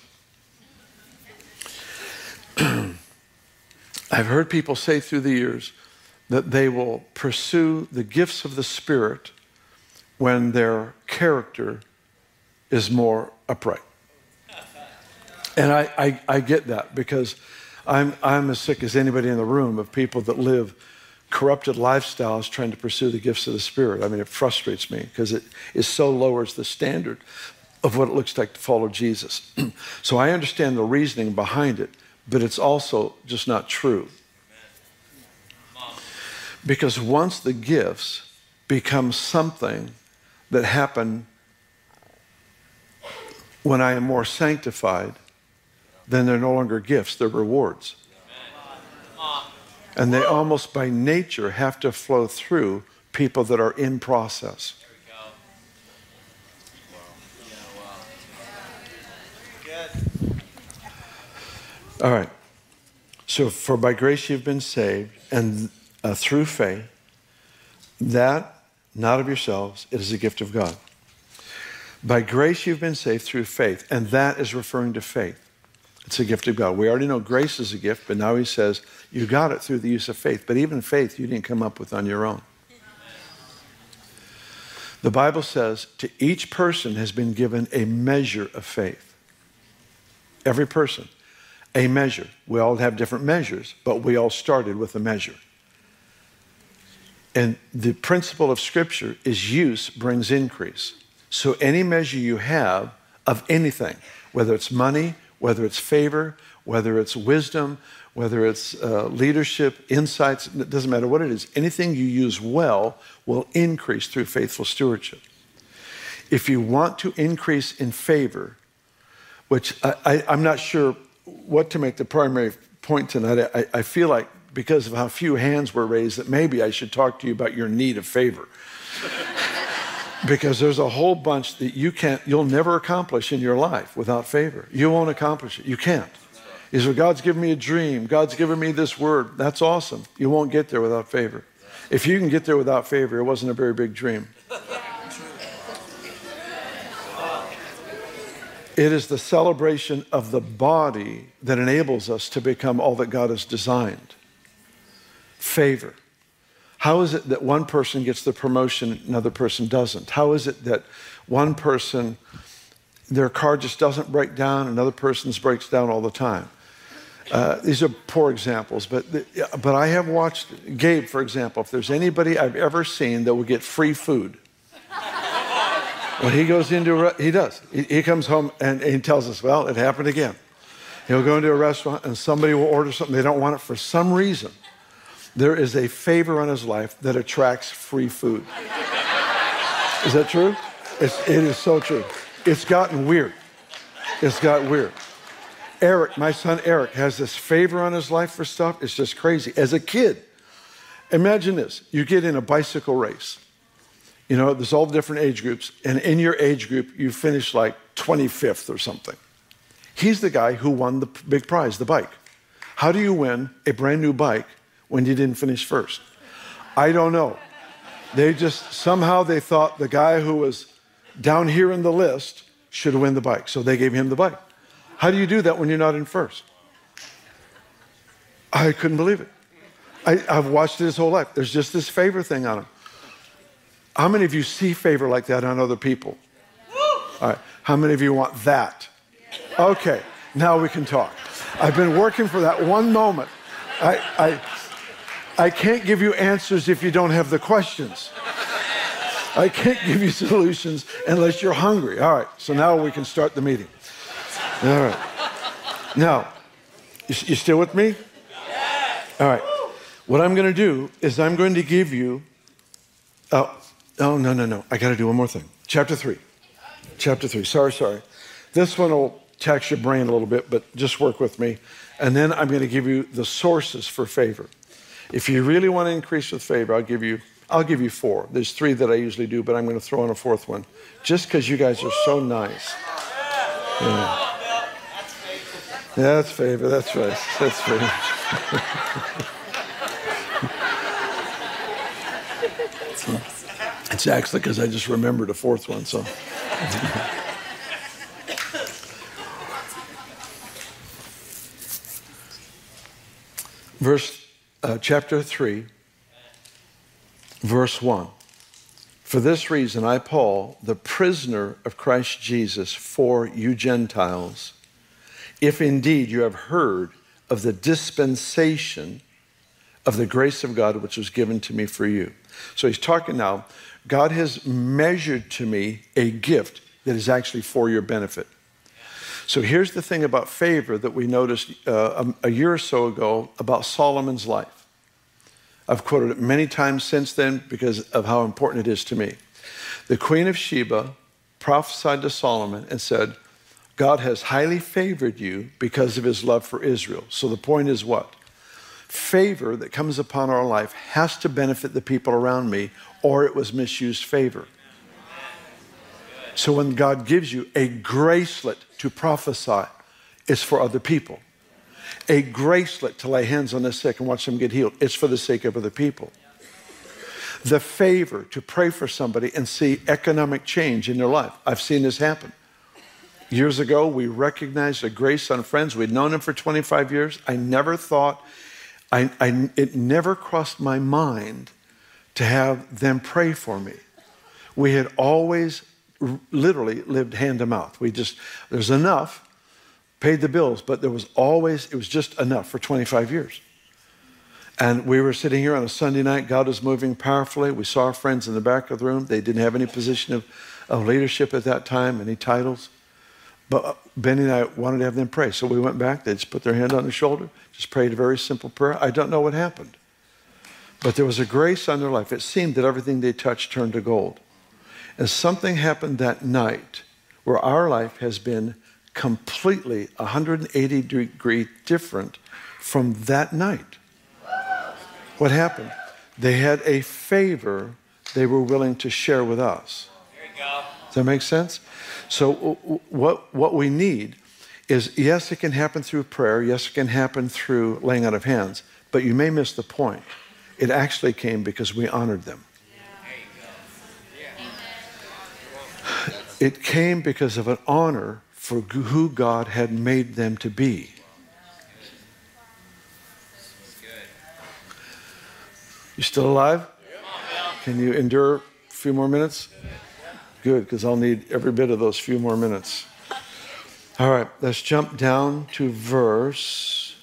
I've heard people say through the years that they will pursue the gifts of the Spirit when their character is more upright. And I, I, I get that because I'm, I'm as sick as anybody in the room of people that live corrupted lifestyles trying to pursue the gifts of the Spirit. I mean, it frustrates me because it, it so lowers the standard of what it looks like to follow Jesus. So I understand the reasoning behind it, but it's also just not true. Because once the gifts become something that happen when I am more sanctified, then they're no longer gifts, they're rewards. And they almost by nature have to flow through people that are in process. All right. So for by grace you've been saved, and uh, through faith, that, not of yourselves, it is a gift of God. By grace you've been saved through faith, and that is referring to faith. It's a gift of God. We already know grace is a gift, but now he says you got it through the use of faith. But even faith you didn't come up with on your own. The Bible says to each person has been given a measure of faith. Every person, a measure. We all have different measures, but we all started with a measure. And the principle of Scripture is use brings increase. So any measure you have of anything, whether it's money, whether it's favor, whether it's wisdom, whether it's uh, leadership, insights, it doesn't matter what it is. Anything you use well will increase through faithful stewardship. If you want to increase in favor, which I, I, I'm not sure what to make the primary point tonight. I, I feel like because of how few hands were raised that maybe I should talk to you about your need of favor. Because there's a whole bunch that you can't, you'll never accomplish in your life without favor. You won't accomplish it. You can't. Is there God's given me a dream. God's given me this word. That's awesome. You won't get there without favor. If you can get there without favor, it wasn't a very big dream. It is the celebration of the body that enables us to become all that God has designed. Favor. How is it that one person gets the promotion and another person doesn't? How is it that one person, their car just doesn't break down, another person's breaks down all the time? Uh, these are poor examples, but but I have watched Gabe, for example. If there's anybody I've ever seen that will get free food, when he goes into a, he does. He, he comes home and, and he tells us, well, it happened again. He'll go into a restaurant and somebody will order something. They don't want it for some reason. There is a favor on his life that attracts free food. Is that true? It's, it is so true. It's gotten weird. It's got weird. Eric, my son Eric, has this favor on his life for stuff. It's just crazy. As a kid, imagine this. You get in a bicycle race. You know, there's all different age groups. And in your age group, you finish like twenty-fifth or something. He's the guy who won the big prize, the bike. How do you win a brand new bike when you didn't finish first? I don't know. They just, somehow they thought the guy who was down here in the list should win the bike. So they gave him the bike. How do you do that when you're not in first? I couldn't believe it. I, I've watched it his whole life. There's just this favor thing on him. How many of you see favor like that on other people? All right. How many of you want that? Okay. Now we can talk. I've been working for that one moment. I, I, I can't give you answers if you don't have the questions. I can't give you solutions unless you're hungry. All right. So now we can start the meeting. All right. Now, you, you still with me? All right. What I'm going to do is I'm going to give you, oh, oh, no, no, no. I got to do one more thing. Chapter three. Chapter three. Sorry, sorry. This one will tax your brain a little bit, but just work with me. And then I'm going to give you the sources for favor. If you really want to increase with favor, I'll give you, I'll give you four. There's three that I usually do, but I'm going to throw in a fourth one, just because you guys are so nice. Yeah. Yeah, that's favor. That's right. That's favor. It's actually because I just remembered a fourth one, so. Verse, uh, chapter three, verse one. For this reason, I, Paul, the prisoner of Christ Jesus, for you Gentiles, if indeed you have heard of the dispensation of the grace of God which was given to me for you. So he's talking now, God has measured to me a gift that is actually for your benefit. So here's the thing about favor that we noticed uh, a, a year or so ago about Solomon's life. I've quoted it many times since then because of how important it is to me. The Queen of Sheba prophesied to Solomon and said, God has highly favored you because of his love for Israel. So the point is what? Favor that comes upon our life has to benefit the people around me, or it was misused favor. So when God gives you a gracelet to prophesy, it's for other people. A gracelet to lay hands on the sick and watch them get healed, it's for the sake of other people. The favor to pray for somebody and see economic change in their life. I've seen this happen. Years ago, we recognized a grace on friends. We'd known them for twenty-five years. I never thought, I, I, it never crossed my mind to have them pray for me. We had always r- literally lived hand to mouth. We just, there's enough, paid the bills, but there was always, it was just enough for twenty-five years. And we were sitting here on a Sunday night. God was moving powerfully. We saw our friends in the back of the room. They didn't have any position of, of leadership at that time, any titles. But Benny and I wanted to have them pray. So we went back. They just put their hand on their shoulder, just prayed a very simple prayer. I don't know what happened. But there was a grace on their life. It seemed that everything they touched turned to gold. And something happened that night where our life has been completely one hundred eighty degree different from that night. What happened? They had a favor they were willing to share with us. There you go. Does that make sense? So what, what we need is, yes, it can happen through prayer. Yes, it can happen through laying out of hands. But you may miss the point. It actually came because we honored them. It came because of an honor for who God had made them to be. You still alive? Can you endure a few more minutes? Good, because I'll need every bit of those few more minutes. All right, let's jump down to verse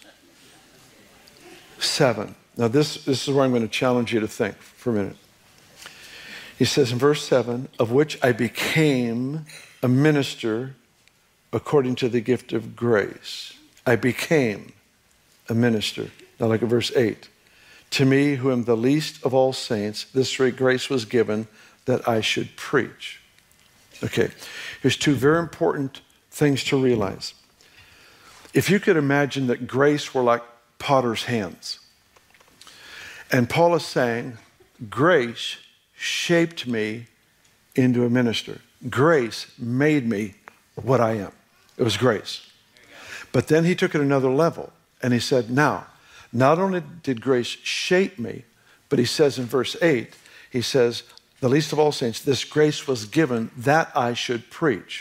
seven. Now this, this is where I'm going to challenge you to think for a minute. He says in verse seven, of which I became a minister according to the gift of grace. I became a minister. Now look at verse eight. To me, who am the least of all saints, this great grace was given that I should preach. Okay, here's two very important things to realize. If you could imagine that grace were like potter's hands, and Paul is saying, grace shaped me into a minister. Grace made me what I am. It was grace. But then he took it another level, and he said, now, not only did grace shape me, but he says in verse eight, he says, the least of all saints, this grace was given that I should preach.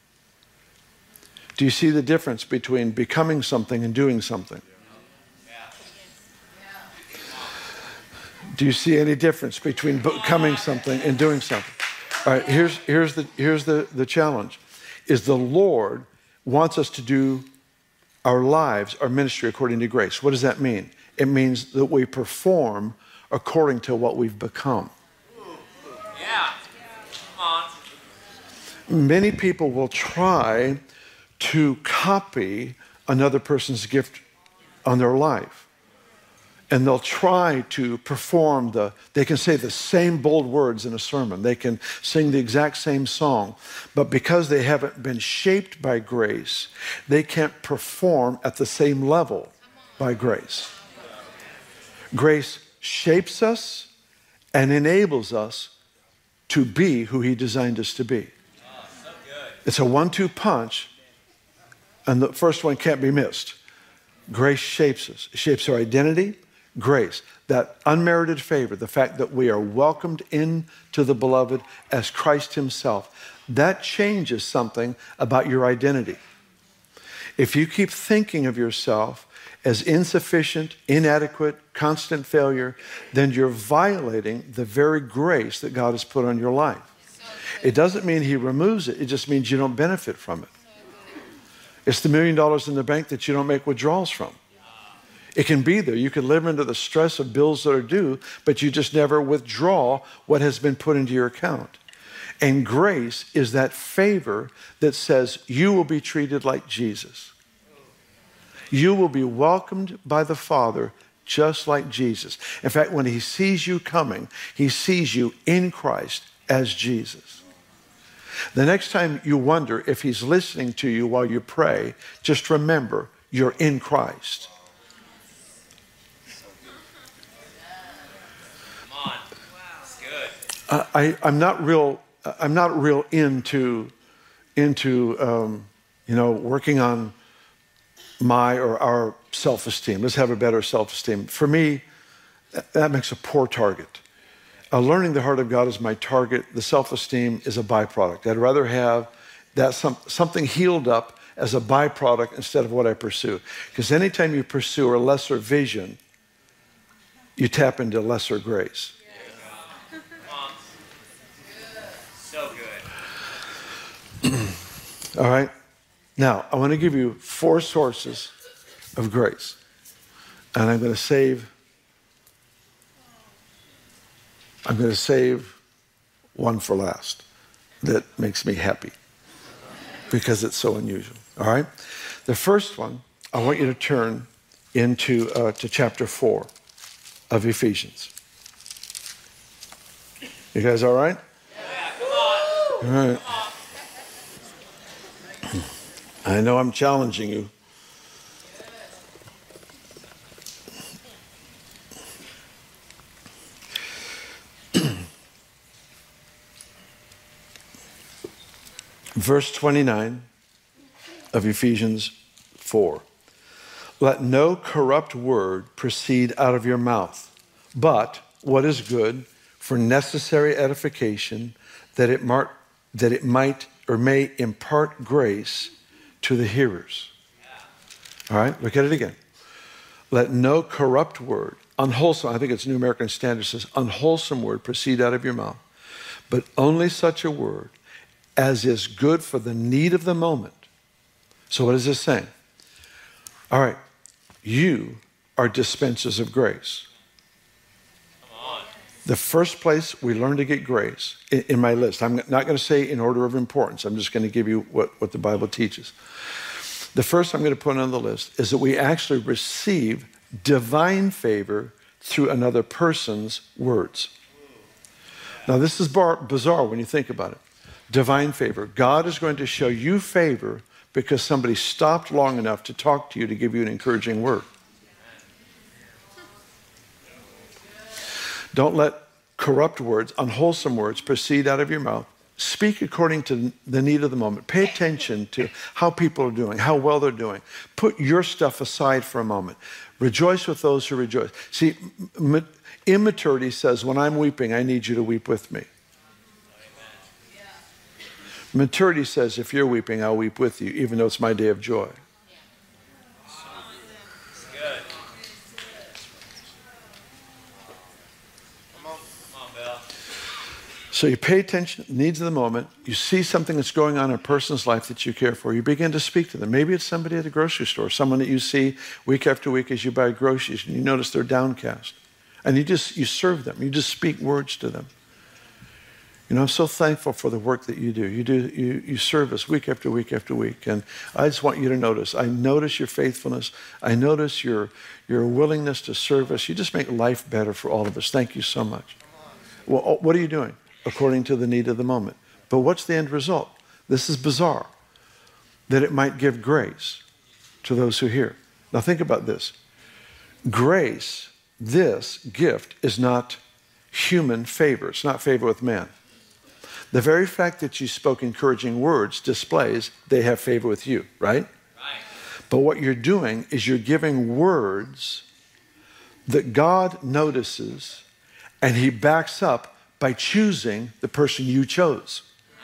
Do you see the difference between becoming something and doing something? Do you see any difference between becoming something and doing something? All right, here's, here's, the, here's the, the challenge, is the Lord wants us to do our lives, our ministry according to grace. What does that mean? It means that we perform according to what we've become. Yeah. Come on. Many people will try to copy another person's gift on their life. And they'll try to perform the, they can say the same bold words in a sermon. They can sing the exact same song. But because they haven't been shaped by grace, they can't perform at the same level by grace. Grace shapes us and enables us to be who he designed us to be. It's a one two punch, and the first one can't be missed. Grace shapes us. It shapes our identity. Grace, that unmerited favor, the fact that we are welcomed into the beloved as Christ himself, that changes something about your identity. If you keep thinking of yourself as insufficient, inadequate, constant failure, then you're violating the very grace that God has put on your life. It doesn't mean he removes it. It just means you don't benefit from it. It's the million dollars in the bank that you don't make withdrawals from. It can be there. You can live under the stress of bills that are due, but you just never withdraw what has been put into your account. And grace is that favor that says you will be treated like Jesus. You will be welcomed by the Father just like Jesus. In fact, when he sees you coming, he sees you in Christ as Jesus. The next time you wonder if he's listening to you while you pray, just remember you're in Christ. Uh, I, I'm not real. I'm not real into into um, you know working on my or our self-esteem. Let's have a better self-esteem. For me, that, that makes a poor target. Uh, learning the heart of God is my target. The self-esteem is a byproduct. I'd rather have that some, something healed up as a byproduct instead of what I pursue. Because anytime you pursue a lesser vision, you tap into lesser grace. All right. Now, I want to give you four sources of grace. And I'm going to save, I'm going to save one for last. That makes me happy because it's so unusual. All right. The first one, I want you to turn into uh, to chapter four of Ephesians. You guys all right? Yeah, come on. All right. I know I'm challenging you. Verse twenty-nine of Ephesians four. Let no corrupt word proceed out of your mouth, but what is good for necessary edification, that it, mar- that it might or may impart grace to the hearers. All right, look at it again. Let no corrupt word, unwholesome, I think it's New American Standard says, unwholesome word proceed out of your mouth, but only such a word as is good for the need of the moment. So what is this saying? All right, you are dispensers of grace. The first place we learn to get grace, in, in my list, I'm not going to say in order of importance, I'm just going to give you what, what the Bible teaches. The first I'm going to put on the list is that we actually receive divine favor through another person's words. Now this is bar, bizarre when you think about it. Divine favor. God is going to show you favor because somebody stopped long enough to talk to you to give you an encouraging word. Don't let corrupt words, unwholesome words proceed out of your mouth, Speak according to the need of the moment. Pay attention to how people are doing, how well they're doing. Put your stuff aside for a moment. Rejoice with those who rejoice. See, m- immaturity says, when I'm weeping, I need you to weep with me. Maturity says, if you're weeping, I'll weep with you, even though it's my day of joy. So you pay attention to the needs of the moment. You see something that's going on in a person's life that you care for. You begin to speak to them. Maybe it's somebody at the grocery store, someone that you see week after week as you buy groceries, and you notice they're downcast. And you just, you serve them. You just speak words to them. You know, I'm so thankful for the work that you do. You do, you, you serve us week after week after week. And I just want you to notice. I notice your faithfulness. I notice your, your willingness to serve us. You just make life better for all of us. Thank you so much. Well, what are you doing? According to the need of the moment. But what's the end result? This is bizarre. That it might give grace to those who hear. Now think about this. Grace, this gift, is not human favor. It's not favor with man. The very fact that you spoke encouraging words displays they have favor with you, right? Right. But what you're doing is you're giving words that God notices and he backs up by choosing the person you chose.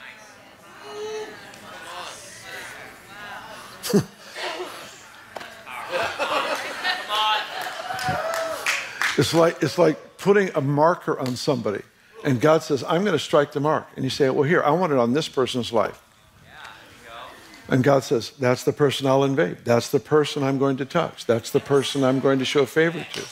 It's like, it's like putting a marker on somebody. And God says, I'm going to strike the mark. And you say, well, here, I want it on this person's life. And God says, that's the person I'll invade. That's the person I'm going to touch. That's the person I'm going to show favor to.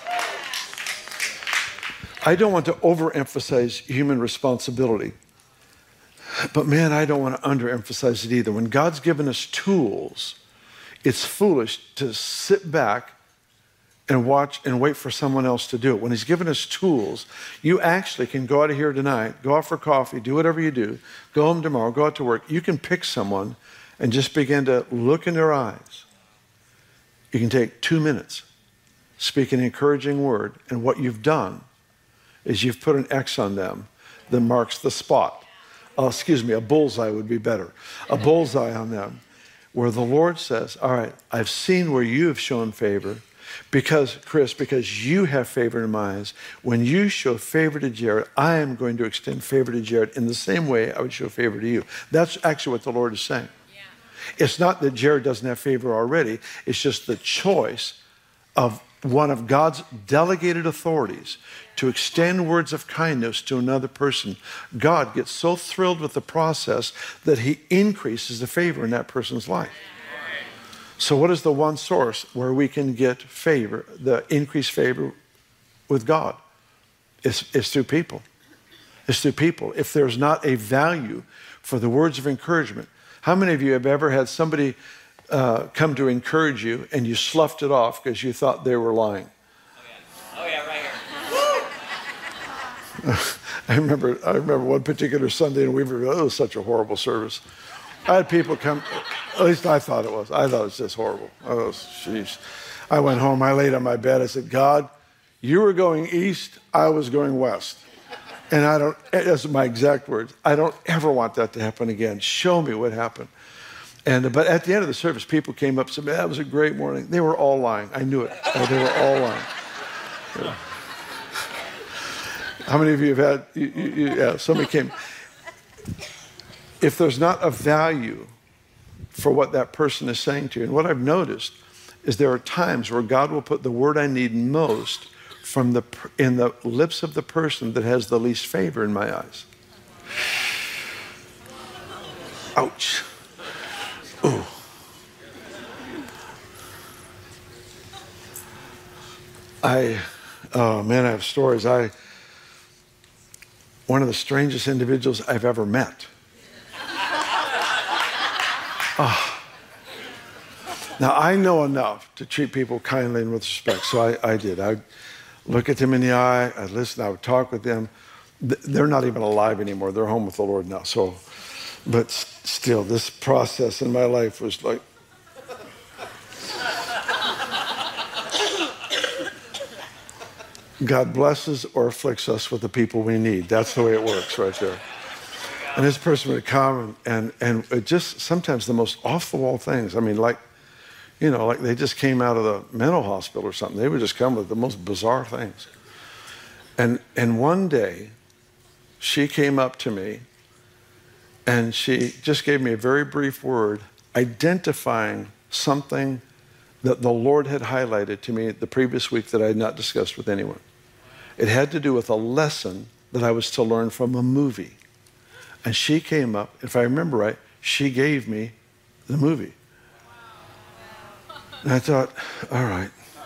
I don't want to overemphasize human responsibility. But man, I don't want to underemphasize it either. When God's given us tools, it's foolish to sit back and watch and wait for someone else to do it. When he's given us tools, you actually can go out of here tonight, go out for coffee, do whatever you do, go home tomorrow, go out to work. You can pick someone and just begin to look in their eyes. You can take two minutes, speak an encouraging word, and what you've done is you've put an X on them that marks the spot. Uh, excuse me, a bullseye would be better. A bullseye on them where the Lord says, all right, I've seen where you have shown favor because, Chris, because you have favor in my eyes. When you show favor to Jared, I am going to extend favor to Jared in the same way I would show favor to you. That's actually what the Lord is saying. Yeah. It's not that Jared doesn't have favor already. It's just the choice of one of God's delegated authorities to extend words of kindness to another person. God gets so thrilled with the process that he increases the favor in that person's life. So what is the one source where we can get favor, the increased favor with God? It's, it's through people. It's through people. If there's not a value for the words of encouragement, how many of you have ever had somebody Uh, come to encourage you, and you sloughed it off because you thought they were lying? Oh yeah, oh, yeah right here. I remember I remember one particular Sunday in Weaverville, it was such a horrible service. I had people come, at least I thought it was. I thought it was just horrible. Oh, jeez. I went home, I laid on my bed, I said, God, you were going east, I was going west. And I don't, that's my exact words, I don't ever want that to happen again. Show me what happened. And, but at the end of the service, people came up and said, man, that was a great morning. They were all lying. I knew it. Oh, they were all lying. Yeah. How many of you have had, you, you, yeah, somebody came. If there's not a value for what that person is saying to you, and what I've noticed is there are times where God will put the word I need most from the in the lips of the person that has the least favor in my eyes. Ouch. Ooh. I, oh man, I have stories. I, one of the strangest individuals I've ever met. Oh. Now, I know enough to treat people kindly and with respect, so I, I did. I'd look at them in the eye, I'd listen, I would talk with them. They're not even alive anymore. They're home with the Lord now, so... But still, this process in my life was like, God blesses or afflicts us with the people we need. That's the way it works right there. And this person would come and, and, and it just sometimes the most off-the-wall things. I mean, like, you know, like they just came out of the mental hospital or something. They would just come with the most bizarre things. And, and one day, she came up to me and she just gave me a very brief word identifying something that the Lord had highlighted to me the previous week that I had not discussed with anyone. It had to do with a lesson that I was to learn from a movie. And she came up, if I remember right, she gave me the movie. And I thought, all right.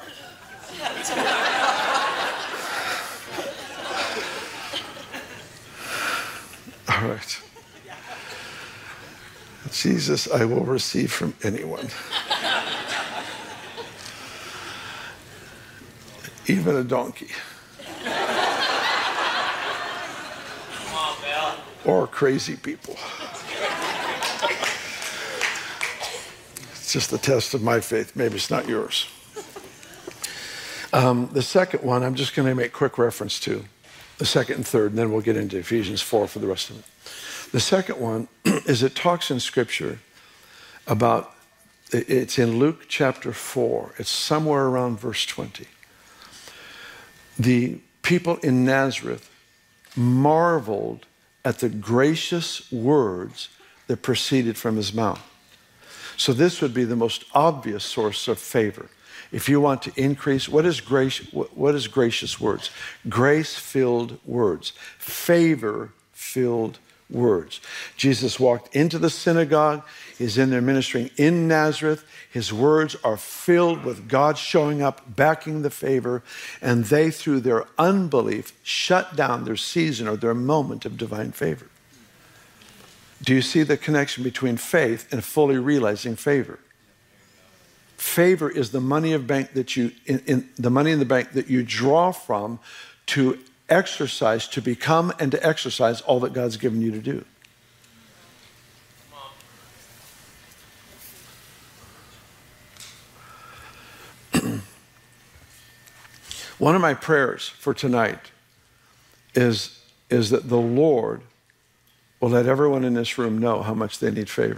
All right. Jesus, I will receive from anyone. Even a donkey. Or crazy people. It's just the test of my faith. Maybe it's not yours. Um, the second one, I'm just going to make quick reference to. The second and third, and then we'll get into Ephesians four for the rest of it. The second one is it talks in Scripture about, it's in Luke chapter four. It's somewhere around verse twenty. The people in Nazareth marveled at the gracious words that proceeded from his mouth. So this would be the most obvious source of favor. If you want to increase, what is grace? What is gracious words? Grace-filled words, favor-filled words. Jesus walked into the synagogue. He's in there ministering in Nazareth. His words are filled with God showing up, backing the favor, and they, through their unbelief, shut down their season or their moment of divine favor. Do you see the connection between faith and fully realizing favor? Favor is the money of bank that you in, in the money in the bank that you draw from to exercise, to become and to exercise all that God's given you to do. One of my prayers for tonight is, is that the Lord will let everyone in this room know how much they need favor.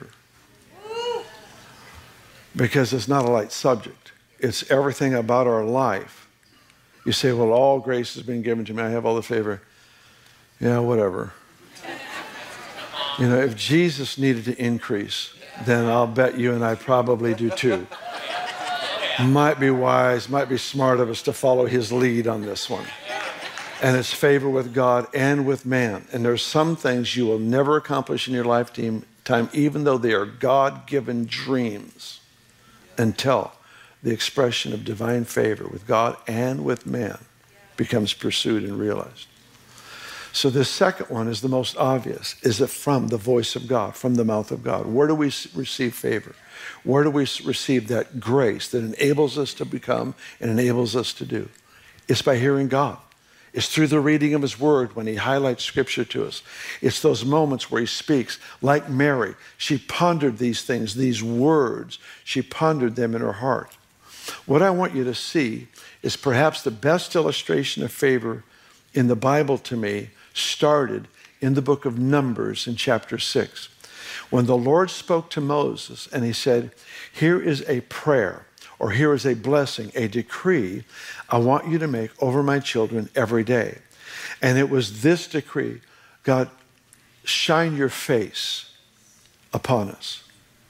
Because it's not a light subject. It's everything about our life. You say, well, all grace has been given to me. I have all the favor. Yeah, whatever. You know, if Jesus needed to increase, then I'll bet you and I probably do too. Might be wise, might be smart of us to follow his lead on this one. And it's favor with God and with man. And there's some things you will never accomplish in your lifetime, even though they are God-given dreams, until the expression of divine favor with God and with man becomes pursued and realized. So this second one is the most obvious. Is it from the voice of God, from the mouth of God? Where do we receive favor? Where do we receive that grace that enables us to become and enables us to do? It's by hearing God. It's through the reading of his word when he highlights scripture to us. It's those moments where he speaks. Like Mary, she pondered these things, these words. She pondered them in her heart. What I want you to see is perhaps the best illustration of favor in the Bible to me started in the book of Numbers in chapter six. When the Lord spoke to Moses and he said, here is a prayer, or here is a blessing, a decree I want you to make over my children every day. And it was this decree: God, shine your face upon us.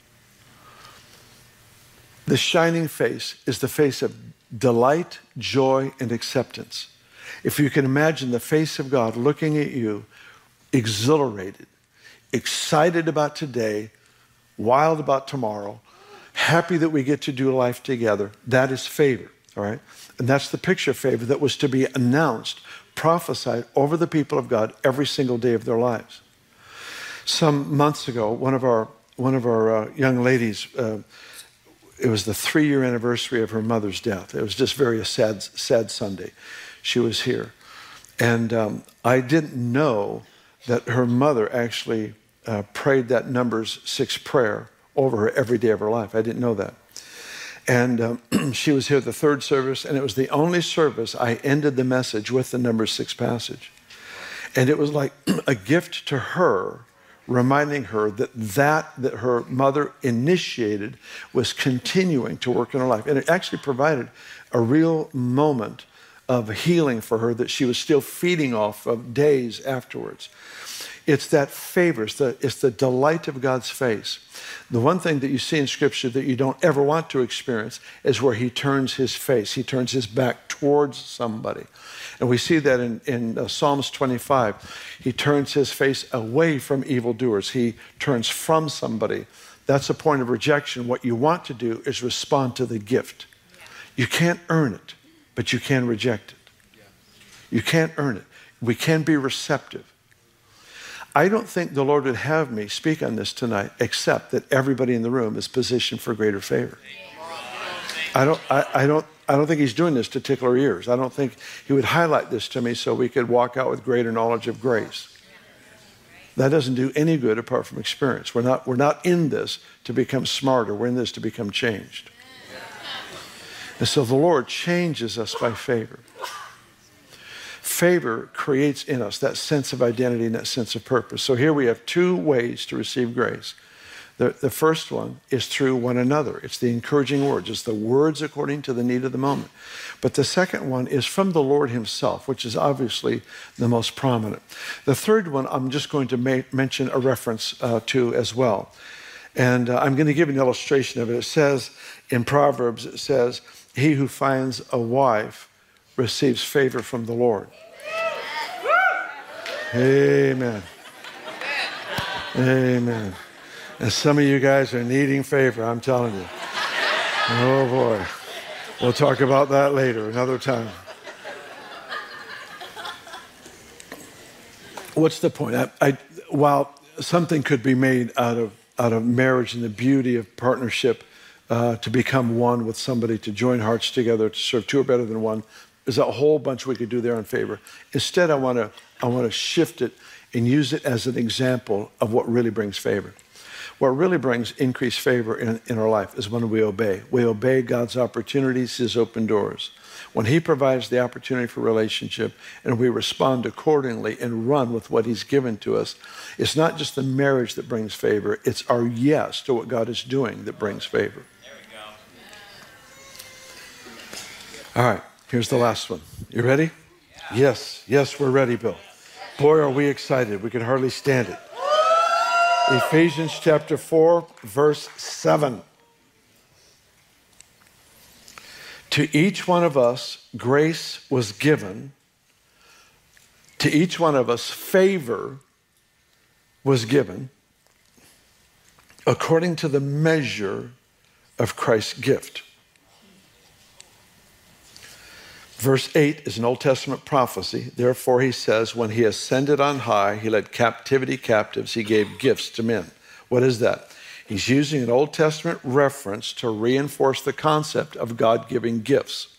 The shining face is the face of delight, joy, and acceptance. If you can imagine the face of God looking at you, exhilarated, excited about today, wild about tomorrow, happy that we get to do life together, that is favor, all right? And that's the picture of favor that was to be announced, prophesied over the people of God every single day of their lives. Some months ago, one of our, one of our uh, young ladies, uh, it was the three-year anniversary of her mother's death. It was just very a sad, sad Sunday. She was here. And um, I didn't know that her mother actually uh, prayed that Numbers six prayer over her every day of her life. I didn't know that. And um, she was here the third service, and it was the only service I ended the message with the Numbers six passage. And it was like a gift to her reminding her that that that her mother initiated was continuing to work in her life. And it actually provided a real moment of healing for her that she was still feeding off of days afterwards. It's that favor, it's the, it's the delight of God's face. The one thing that you see in Scripture that you don't ever want to experience is where he turns his face, he turns his back towards somebody. And we see that in, in uh, Psalms twenty-five. He turns his face away from evildoers. He turns from somebody. That's a point of rejection. What you want to do is respond to the gift. You can't earn it, but you can reject it. You can't earn it. We can be receptive. I don't think the Lord would have me speak on this tonight, except that everybody in the room is positioned for greater favor. I don't, I, I don't, I don't think he's doing this to tickle our ears. I don't think he would highlight this to me so we could walk out with greater knowledge of grace. That doesn't do any good apart from experience. We're not, we're not in this to become smarter. We're in this to become changed. And so the Lord changes us by favor. Favor creates in us that sense of identity and that sense of purpose. So here we have two ways to receive grace. The, the first one is through one another. It's the encouraging words. It's the words according to the need of the moment. But the second one is from the Lord himself, which is obviously the most prominent. The third one I'm just going to ma- mention a reference uh, to as well. And uh, I'm going to give an illustration of it. It says in Proverbs, it says, he who finds a wife receives favor from the Lord. Amen. Amen. And some of you guys are needing favor, I'm telling you. Oh boy. We'll talk about that later, another time. What's the point? I, I, while something could be made out of, out of marriage and the beauty of partnership, uh, to become one with somebody, to join hearts together, to serve two are better than one, there's a whole bunch we could do there in favor. Instead, I want to I want to shift it and use it as an example of what really brings favor. What really brings increased favor in, in our life is when we obey. We obey God's opportunities, his open doors. When he provides the opportunity for relationship and we respond accordingly and run with what he's given to us, it's not just the marriage that brings favor, it's our yes to what God is doing that brings favor. There we go. All right, here's the last one. You ready? Yeah. Yes, yes, we're ready, Bill. Boy, are we excited. We can hardly stand it. Ephesians chapter four, verse seven. To each one of us, grace was given. To each one of us, favor was given according to the measure of Christ's gift. Verse eight is an Old Testament prophecy. Therefore, he says, when he ascended on high, he led captivity captives. He gave gifts to men. What is that? He's using an Old Testament reference to reinforce the concept of God giving gifts.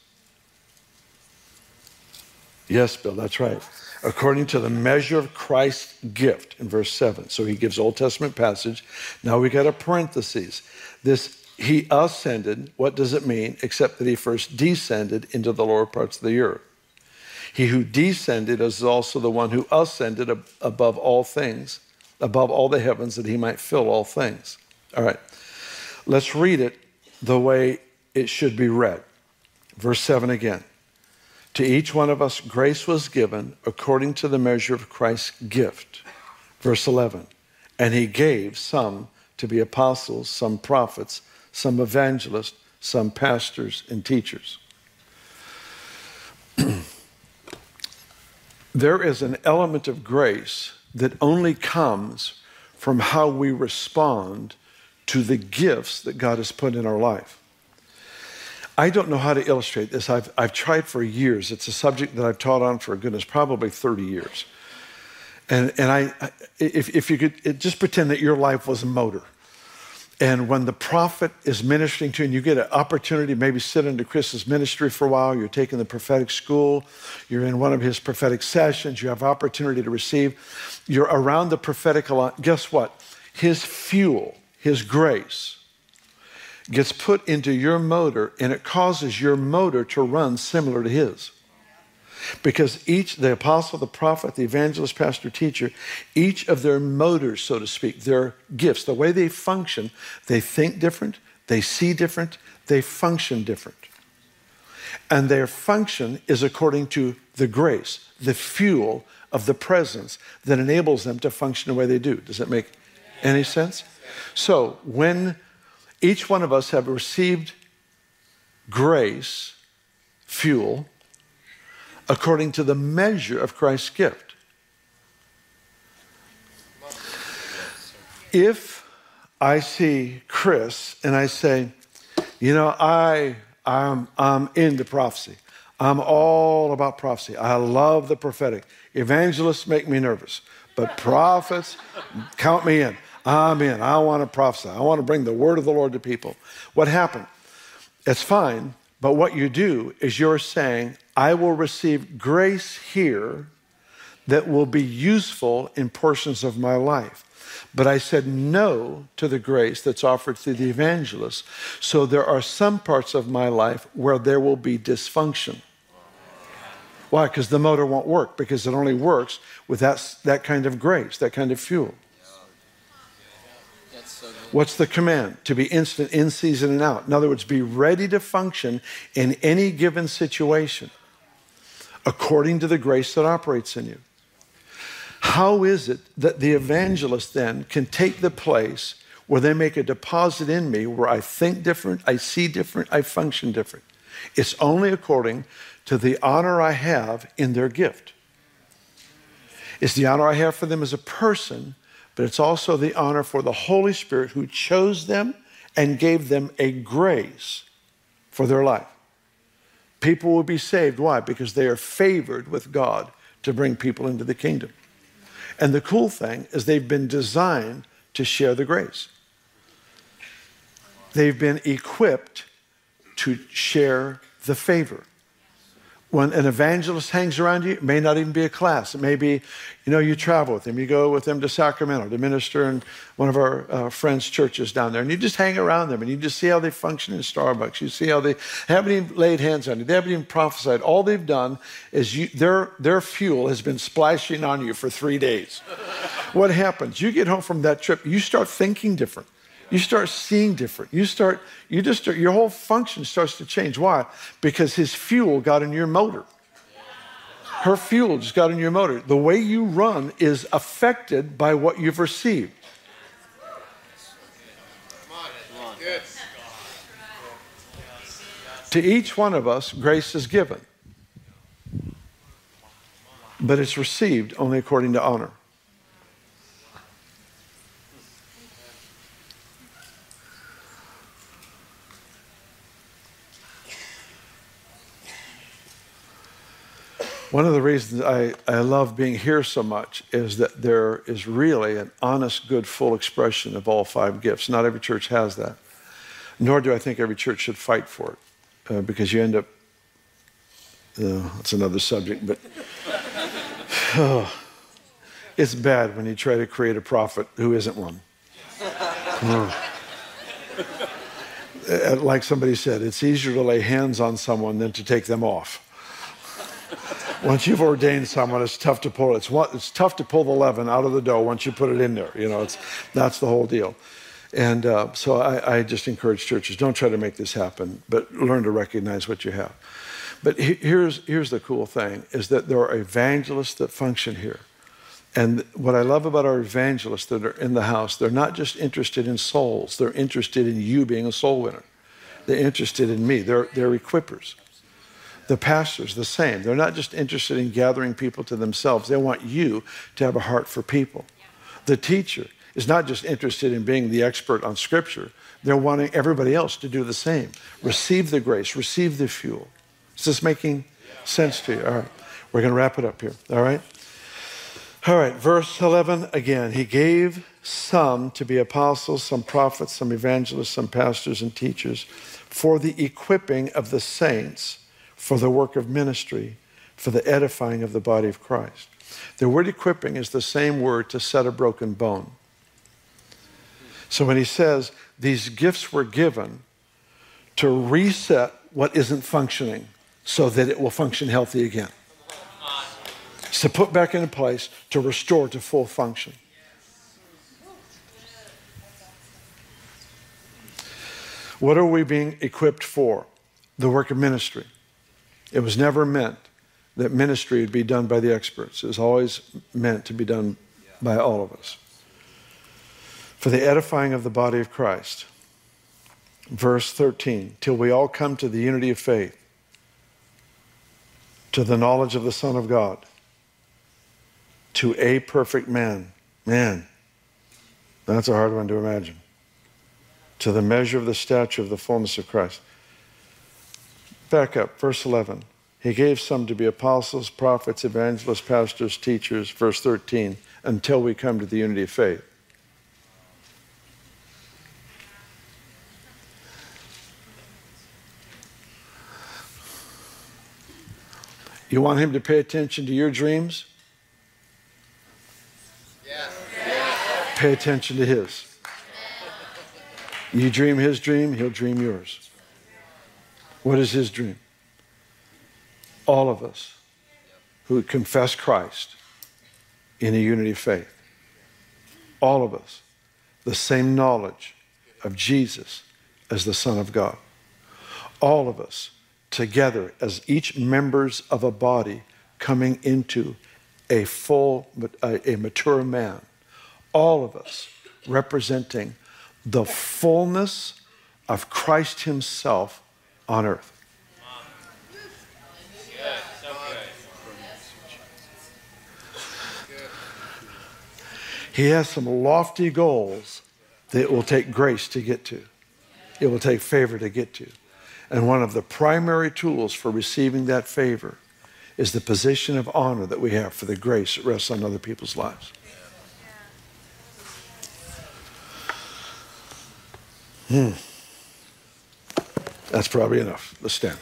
Yes, Bill, that's right. According to the measure of Christ's gift in verse seven. So he gives Old Testament passage. Now we got a parenthesis. This he ascended, what does it mean? Except that he first descended into the lower parts of the earth. He who descended is also the one who ascended ab- above all things, above all the heavens, that he might fill all things. All right, let's read it the way it should be read. Verse seven again. To each one of us grace was given according to the measure of Christ's gift. Verse eleven. And he gave some to be apostles, some prophets, some evangelists, some pastors and teachers. There is an element of grace that only comes from how we respond to the gifts that God has put in our life. I don't know how to illustrate this. I've, I've tried for years. It's a subject that I've taught on for, goodness, probably thirty years. And, and I, if, if you could it, just pretend that your life was a motor. And when the prophet is ministering to you and you get an opportunity, maybe sit into Chris's ministry for a while, you're taking the prophetic school, you're in one of his prophetic sessions, you have opportunity to receive, you're around the prophetic a lot. Guess what? His fuel, his grace, gets put into your motor and it causes your motor to run similar to his. Because each, the apostle, the prophet, the evangelist, pastor, teacher, each of their motors, so to speak, their gifts, the way they function, they think different, they see different, they function different. And their function is according to the grace, the fuel of the presence that enables them to function the way they do. Does that make any sense? So when each one of us have received grace, fuel, according to the measure of Christ's gift. If I see Chris and I say, you know, I, I'm, I'm into prophecy. I'm all about prophecy. I love the prophetic. Evangelists make me nervous, but prophets, count me in. I'm in. I want to prophesy. I want to bring the word of the Lord to people. What happened? It's fine, but what you do is you're saying, I will receive grace here that will be useful in portions of my life. But I said no to the grace that's offered through the evangelist. So there are some parts of my life where there will be dysfunction. Why? Because the motor won't work, because it only works with that, that kind of grace, that kind of fuel. What's the command? To be instant in season and out. In other words, be ready to function in any given situation according to the grace that operates in you. How is it that the evangelist then can take the place where they make a deposit in me where I think different, I see different, I function different? It's only according to the honor I have in their gift. It's the honor I have for them as a person, but it's also the honor for the Holy Spirit who chose them and gave them a grace for their life. People will be saved. Why? Because they are favored with God to bring people into the kingdom. And the cool thing is they've been designed to share the grace. They've been equipped to share the favor. When an evangelist hangs around you, it may not even be a class. It may be, you know, you travel with them. You go with them to Sacramento to minister in one of our uh, friends' churches down there. And you just hang around them and you just see how they function in Starbucks. You see how they haven't even laid hands on you. They haven't even prophesied. All they've done is you, their, their fuel has been splashing on you for three days. What happens? You get home from that trip, you start thinking different. You start seeing different. You start, you just start, your whole function starts to change. Why? Because his fuel got in your motor. Her fuel just got in your motor. The way you run is affected by what you've received. To each one of us, grace is given. But it's received only according to honor. One of the reasons I, I love being here so much is that there is really an honest, good, full expression of all five gifts. Not every church has that. Nor do I think every church should fight for it, uh, because you end up, uh, it's another subject, but oh, it's bad when you try to create a prophet who isn't one. Oh. Like somebody said, it's easier to lay hands on someone than to take them off. Once you've ordained someone, it's tough to pull. It's one, it's tough to pull the leaven out of the dough once you put it in there. You know, it's that's the whole deal. And uh, so I, I just encourage churches, don't try to make this happen, but learn to recognize what you have. But he, here's here's the cool thing: is that there are evangelists that function here. And what I love about our evangelists that are in the house, they're not just interested in souls; they're interested in you being a soul winner. They're interested in me. They're they're equippers. The pastors, the same. They're not just interested in gathering people to themselves. They want you to have a heart for people. The teacher is not just interested in being the expert on Scripture. They're wanting everybody else to do the same. Receive the grace. Receive the fuel. Is this making sense to you? All right. We're going to wrap it up here. All right? All right. Verse eleven again. He gave some to be apostles, some prophets, some evangelists, some pastors and teachers for the equipping of the saints, for the work of ministry, for the edifying of the body of Christ. The word equipping is the same word to set a broken bone. So when he says these gifts were given to reset what isn't functioning so that it will function healthy again. It's to put back into place, to restore to full function. What are we being equipped for? The work of ministry. It was never meant that ministry would be done by the experts. It was always meant to be done by all of us. For the edifying of the body of Christ. Verse thirteen, till we all come to the unity of faith, to the knowledge of the Son of God, to a perfect man. Man, that's a hard one to imagine. To the measure of the stature of the fullness of Christ. Back up, verse eleven. He gave some to be apostles, prophets, evangelists, pastors, teachers. Verse thirteen, until we come to the unity of faith. You want him to pay attention to your dreams? Yes. Pay attention to his. You dream his dream, he'll dream yours. What is his dream? All of us who confess Christ in a unity of faith. All of us. The same knowledge of Jesus as the Son of God. All of us together as each members of a body coming into a full, a, a mature man. All of us representing the fullness of Christ himself on earth. He has some lofty goals that it will take grace to get to. It will take favor to get to. And one of the primary tools for receiving that favor is the position of honor that we have for the grace that rests on other people's lives. Hmm. That's probably enough. Let's stand.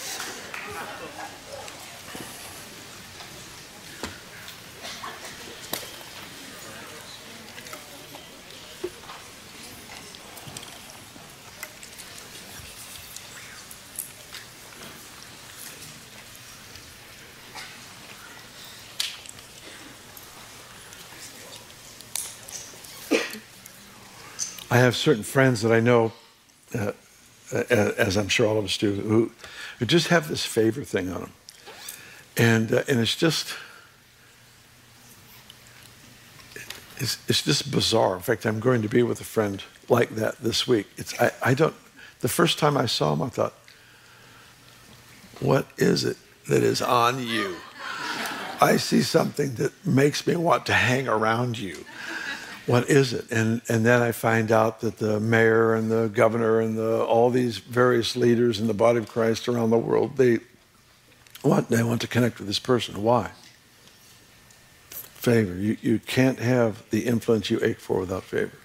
I have certain friends that I know, uh, as I'm sure all of us do, who, who just have this favor thing on them. And, uh, and it's just, it's, it's just bizarre. In fact, I'm going to be with a friend like that this week. It's, I, I don't, the first time I saw him, I thought, what is it that is on you? I see something that makes me want to hang around you. What is it? And and then I find out that the mayor and the governor and the all these various leaders in the body of Christ around the world, they want they want to connect with this person. Why? Favor. You you can't have the influence you ache for without favor.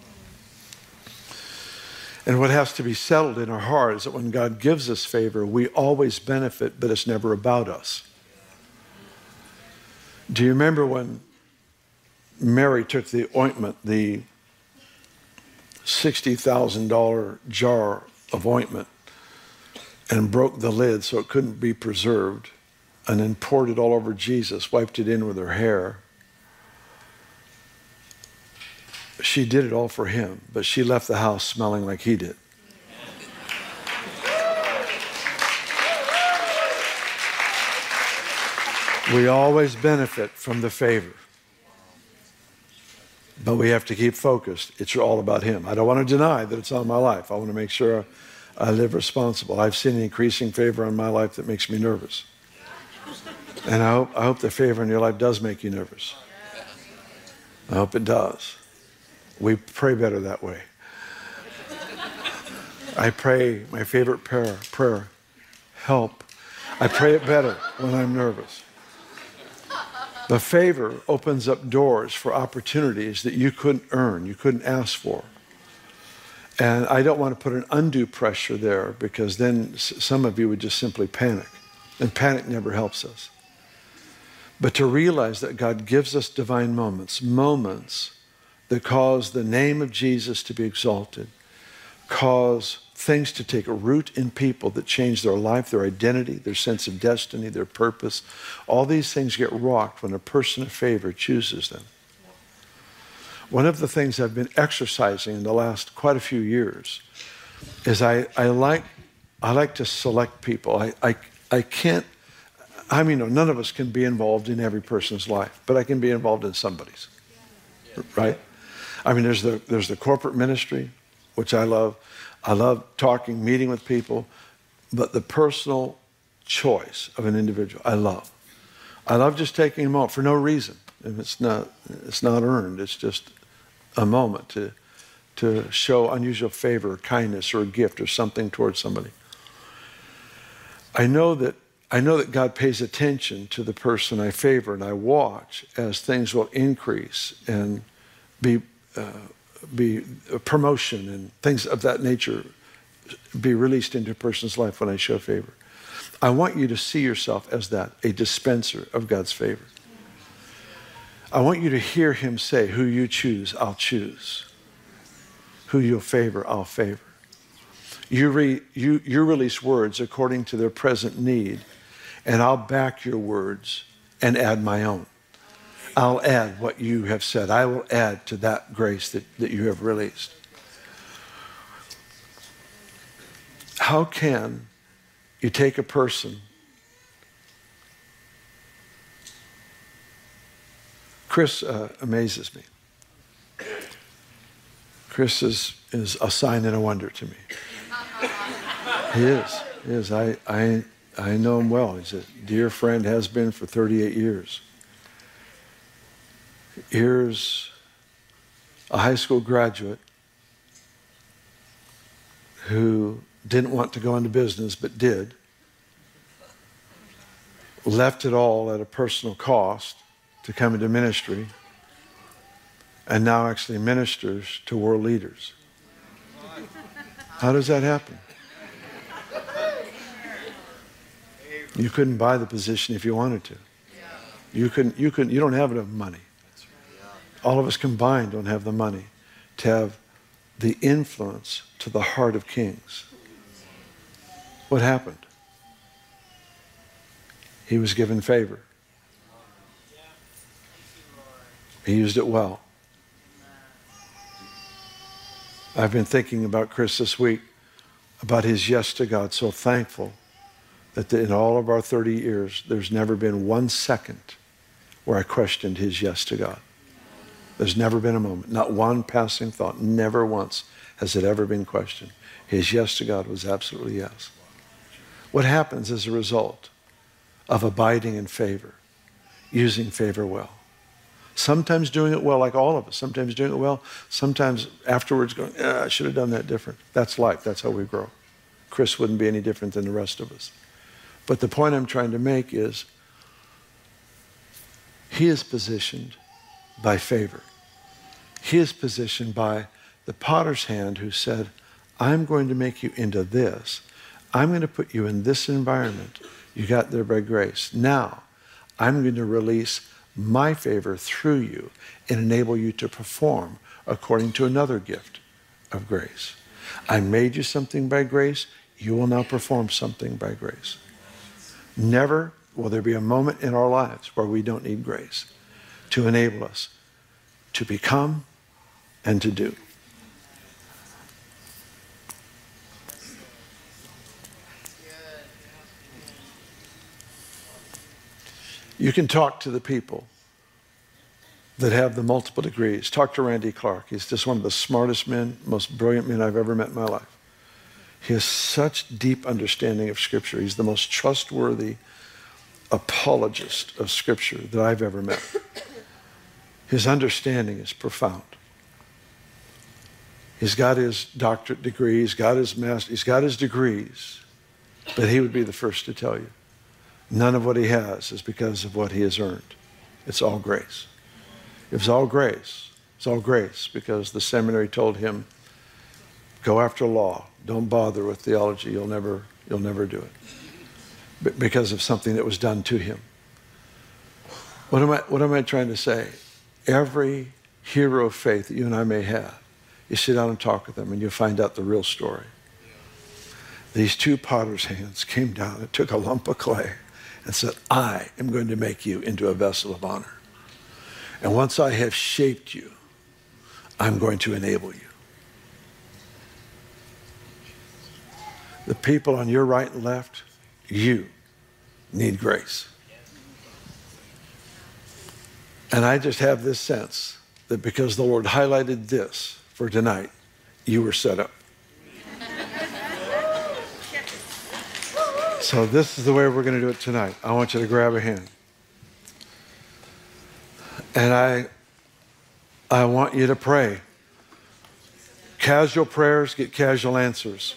And what has to be settled in our heart is that when God gives us favor, we always benefit, but it's never about us. Do you remember when Mary took the ointment, the sixty thousand dollars jar of ointment, and broke the lid so it couldn't be preserved, and then poured it all over Jesus, wiped it in with her hair? She did it all for him, but she left the house smelling like he did. We always benefit from the favor. But we have to keep focused. It's all about him. I don't want to deny that it's on my life. I want to make sure I live responsible. I've seen an increasing favor on my life that makes me nervous. And I hope, I hope the favor in your life does make you nervous. I hope it does. We pray better that way. I pray my favorite prayer, prayer, help. I pray it better when I'm nervous. The favor opens up doors for opportunities that you couldn't earn, you couldn't ask for. And I don't want to put an undue pressure there, because then some of you would just simply panic. And panic never helps us. But to realize that God gives us divine moments, moments that cause the name of Jesus to be exalted, cause things to take a root in people that change their life, their identity, their sense of destiny, their purpose. All these things get rocked when a person of favor chooses them. One of the things I've been exercising in the last quite a few years is I, I like I like to select people. I, I, I can't, I mean, none of us can be involved in every person's life, but I can be involved in somebody's, right? I mean, there's the, there's the corporate ministry, which I love. I love talking, meeting with people, but the personal choice of an individual, I love. I love just taking a moment for no reason. And it's not, it's not earned. It's just a moment to, to show unusual favor or kindness or a gift or something towards somebody. I know that I know that God pays attention to the person I favor, and I watch as things will increase and be uh, be a promotion and things of that nature be released into a person's life when I show favor. I want you to see yourself as that, a dispenser of God's favor. I want you to hear him say, who you choose, I'll choose. Who you'll favor, I'll favor. You, re, you, you release words according to their present need, and I'll back your words and add my own. I'll add what you have said. I will add to that grace that, that you have released. How can you take a person? Chris uh, amazes me. Chris is, is a sign and a wonder to me. He is. He is. I, I, I know him well. He's a dear friend, has been for thirty-eight years. Here's a high school graduate who didn't want to go into business but did. Left it all at a personal cost to come into ministry, and now actually ministers to world leaders. How does that happen? You couldn't buy the position if you wanted to. You couldn't, you couldn't, you don't have enough money. All of us combined don't have the money to have the influence to the heart of kings. What happened? He was given favor. He used it well. I've been thinking about Chris this week, about his yes to God. So thankful that in all of our thirty years, there's never been one second where I questioned his yes to God. There's never been a moment, not one passing thought, never once has it ever been questioned. His yes to God was absolutely yes. What happens as a result of abiding in favor, using favor well? Sometimes doing it well, like all of us. Sometimes doing it well, sometimes afterwards going, eh, I should have done that different. That's life. That's how we grow. Chris wouldn't be any different than the rest of us. But the point I'm trying to make is he is positioned by favor. He is positioned by the potter's hand who said, I'm going to make you into this. I'm going to put you in this environment. You got there by grace. Now, I'm going to release my favor through you and enable you to perform according to another gift of grace. I made you something by grace. You will now perform something by grace. Never will there be a moment in our lives where we don't need grace to enable us to become and to do. You can talk to the people that have the multiple degrees. Talk to Randy Clark. He's just one of the smartest men, most brilliant men I've ever met in my life. He has such deep understanding of Scripture. He's the most trustworthy apologist of Scripture that I've ever met. His understanding is profound. He's got his doctorate degree, he's got his master, he's got his degrees, but he would be the first to tell you, none of what he has is because of what he has earned. It's all grace. It's all grace. It's all grace because the seminary told him, go after law. Don't bother with theology. You'll never, you'll never do it. But because of something that was done to him. What am I, what am I trying to say? Every hero of faith that you and I may have You sit down and talk with them, and you'll find out the real story. These two potter's hands came down and took a lump of clay and said, I am going to make you into a vessel of honor. And once I have shaped you, I'm going to enable you. The people on your right and left, you need grace. And I just have this sense that because the Lord highlighted this for tonight, you were set up. So this is the way we're going to do it tonight. I want you to grab a hand. And I, I want you to pray. Casual prayers get casual answers.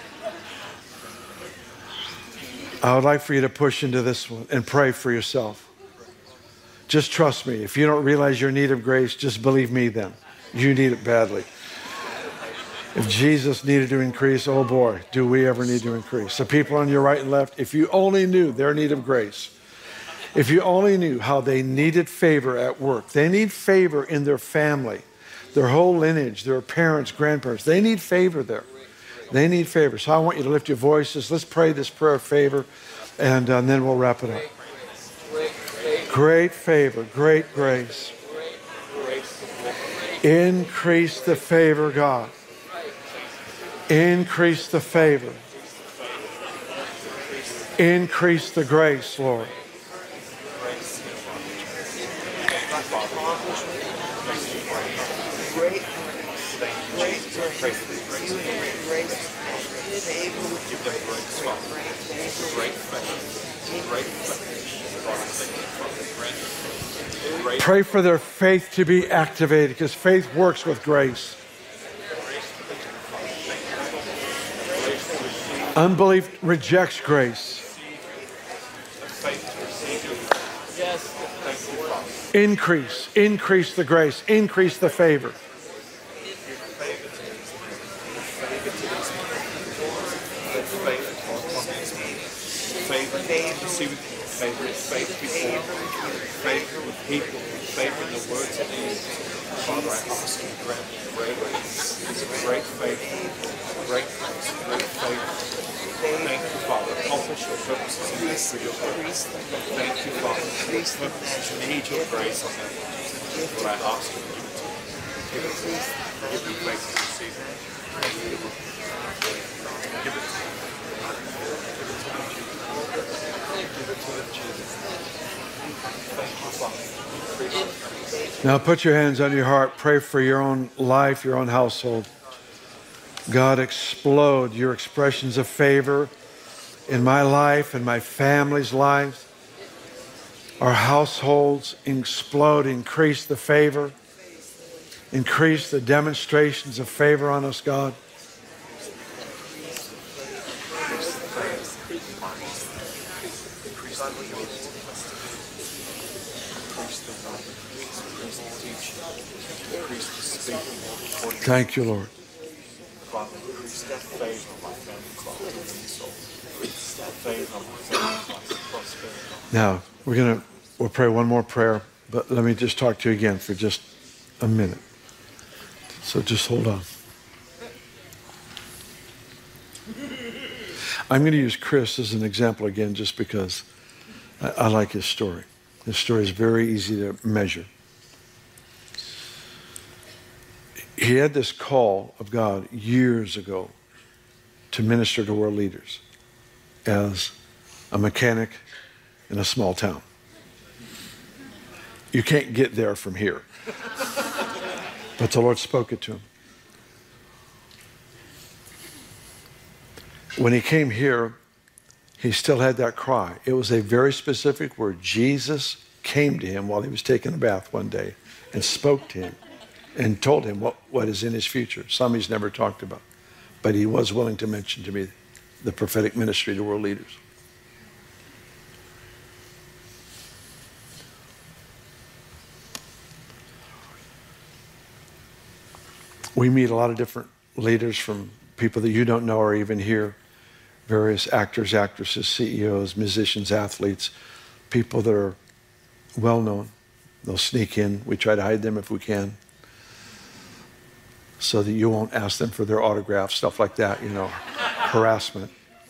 I would like for you to push into this one and pray for yourself. Just trust me. If you don't realize your need of grace, just believe me then. You need it badly. If Jesus needed to increase, oh boy, do we ever need to increase. The people on your right and left, if you only knew their need of grace, if you only knew how they needed favor at work, they need favor in their family, their whole lineage, their parents, grandparents, they need favor there. They need favor. So I want you to lift your voices. Let's pray this prayer of favor, and, uh, and then we'll wrap it up. Great favor, great grace. Increase the favor, God. Increase the favor. Increase the grace, Lord. Pray for their faith to be activated, because faith works with grace. Unbelief rejects grace. Increase, increase the grace, increase the favor. Favor is faith before, favor with people, favor in the words of these. Father, I ask you to grant me great grace, great favor, great grace, great favor. Thank you, Father. Accomplish your purposes in this for your purpose. Thank you, Father. We need your grace on that. What I ask you to give it to us. Give it to us. Give me faith to receive it. Give it to us. Give it to us. Now put your hands on your heart. Pray for your own life, your own household. God, explode your expressions of favor in my life and my family's lives. Our households explode, increase the favor, increase the demonstrations of favor on us, God. Thank you, Lord. Now, we're going to we'll pray one more prayer, but let me just talk to you again for just a minute. So just hold on. I'm going to use Chris as an example again just because I, I like his story. His story is very easy to measure. He had this call of God years ago to minister to world leaders as a mechanic in a small town. You can't get there from here. But the Lord spoke it to him. When he came here, he still had that cry. It was a very specific word. Jesus came to him while he was taking a bath one day and spoke to him and told him what, what is in his future. Some he's never talked about. But he was willing to mention to me the prophetic ministry to world leaders. We meet a lot of different leaders, from people that you don't know or even hear, various actors, actresses, C E Os, musicians, athletes, people that are well known. They'll sneak in. We try to hide them if we can. so that you won't ask them for their autograph, stuff like that, you know, harassment.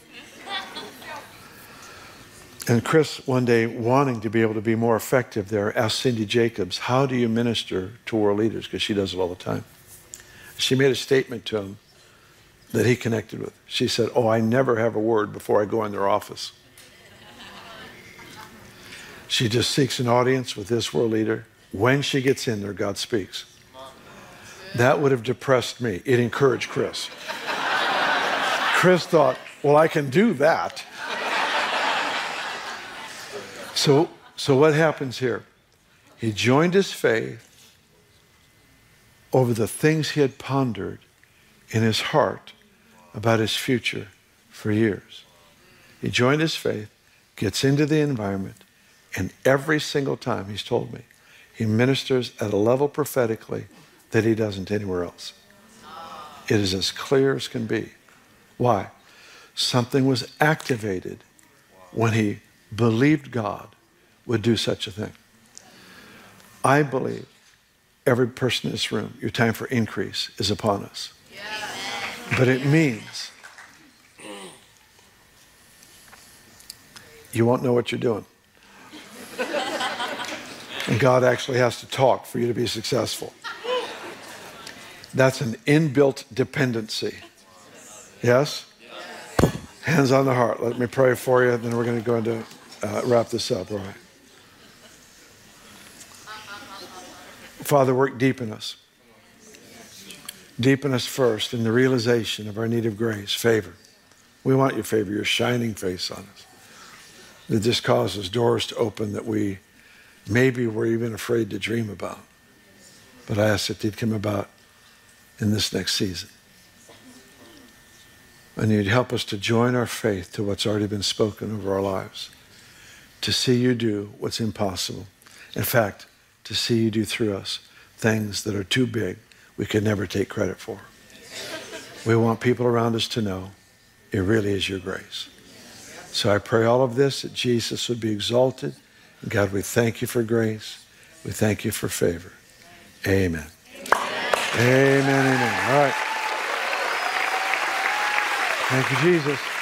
And Chris, one day, wanting to be able to be more effective there, asked Cindy Jacobs, how do you minister to world leaders? Because she does it all the time. She made a statement to him that he connected with. She said, oh, I never have a word before I go in their office. She just seeks an audience with this world leader. When she gets in there, God speaks. That would have depressed me. It encouraged Chris. Chris thought, well, I can do that. So, so what happens here? He joined his faith over the things he had pondered in his heart about his future for years. He joined his faith, gets into the environment, and every single time, he's told me, he ministers at a level prophetically that he doesn't anywhere else. It is as clear as can be. Why? Something was activated when he believed God would do such a thing. I believe every person in this room, your time for increase is upon us. But it means you won't know what you're doing. And God actually has to talk for you to be successful. That's an inbuilt dependency. Yes? Hands on the heart. Let me pray for you, then we're going to go into uh, wrap this up. All right. Father, work deep in us. Deep in us first in the realization of our need of grace, favor. We want your favor, your shining face on us. That just causes doors to open that we maybe were even afraid to dream about. But I ask that they'd come about in this next season. And you'd help us to join our faith to what's already been spoken over our lives. To see you do what's impossible. In fact, to see you do through us things that are too big we could never take credit for. We want people around us to know it really is your grace. So I pray all of this, that Jesus would be exalted. And God, we thank you for grace. We thank you for favor. Amen. Amen, amen. All right. Thank you, Jesus.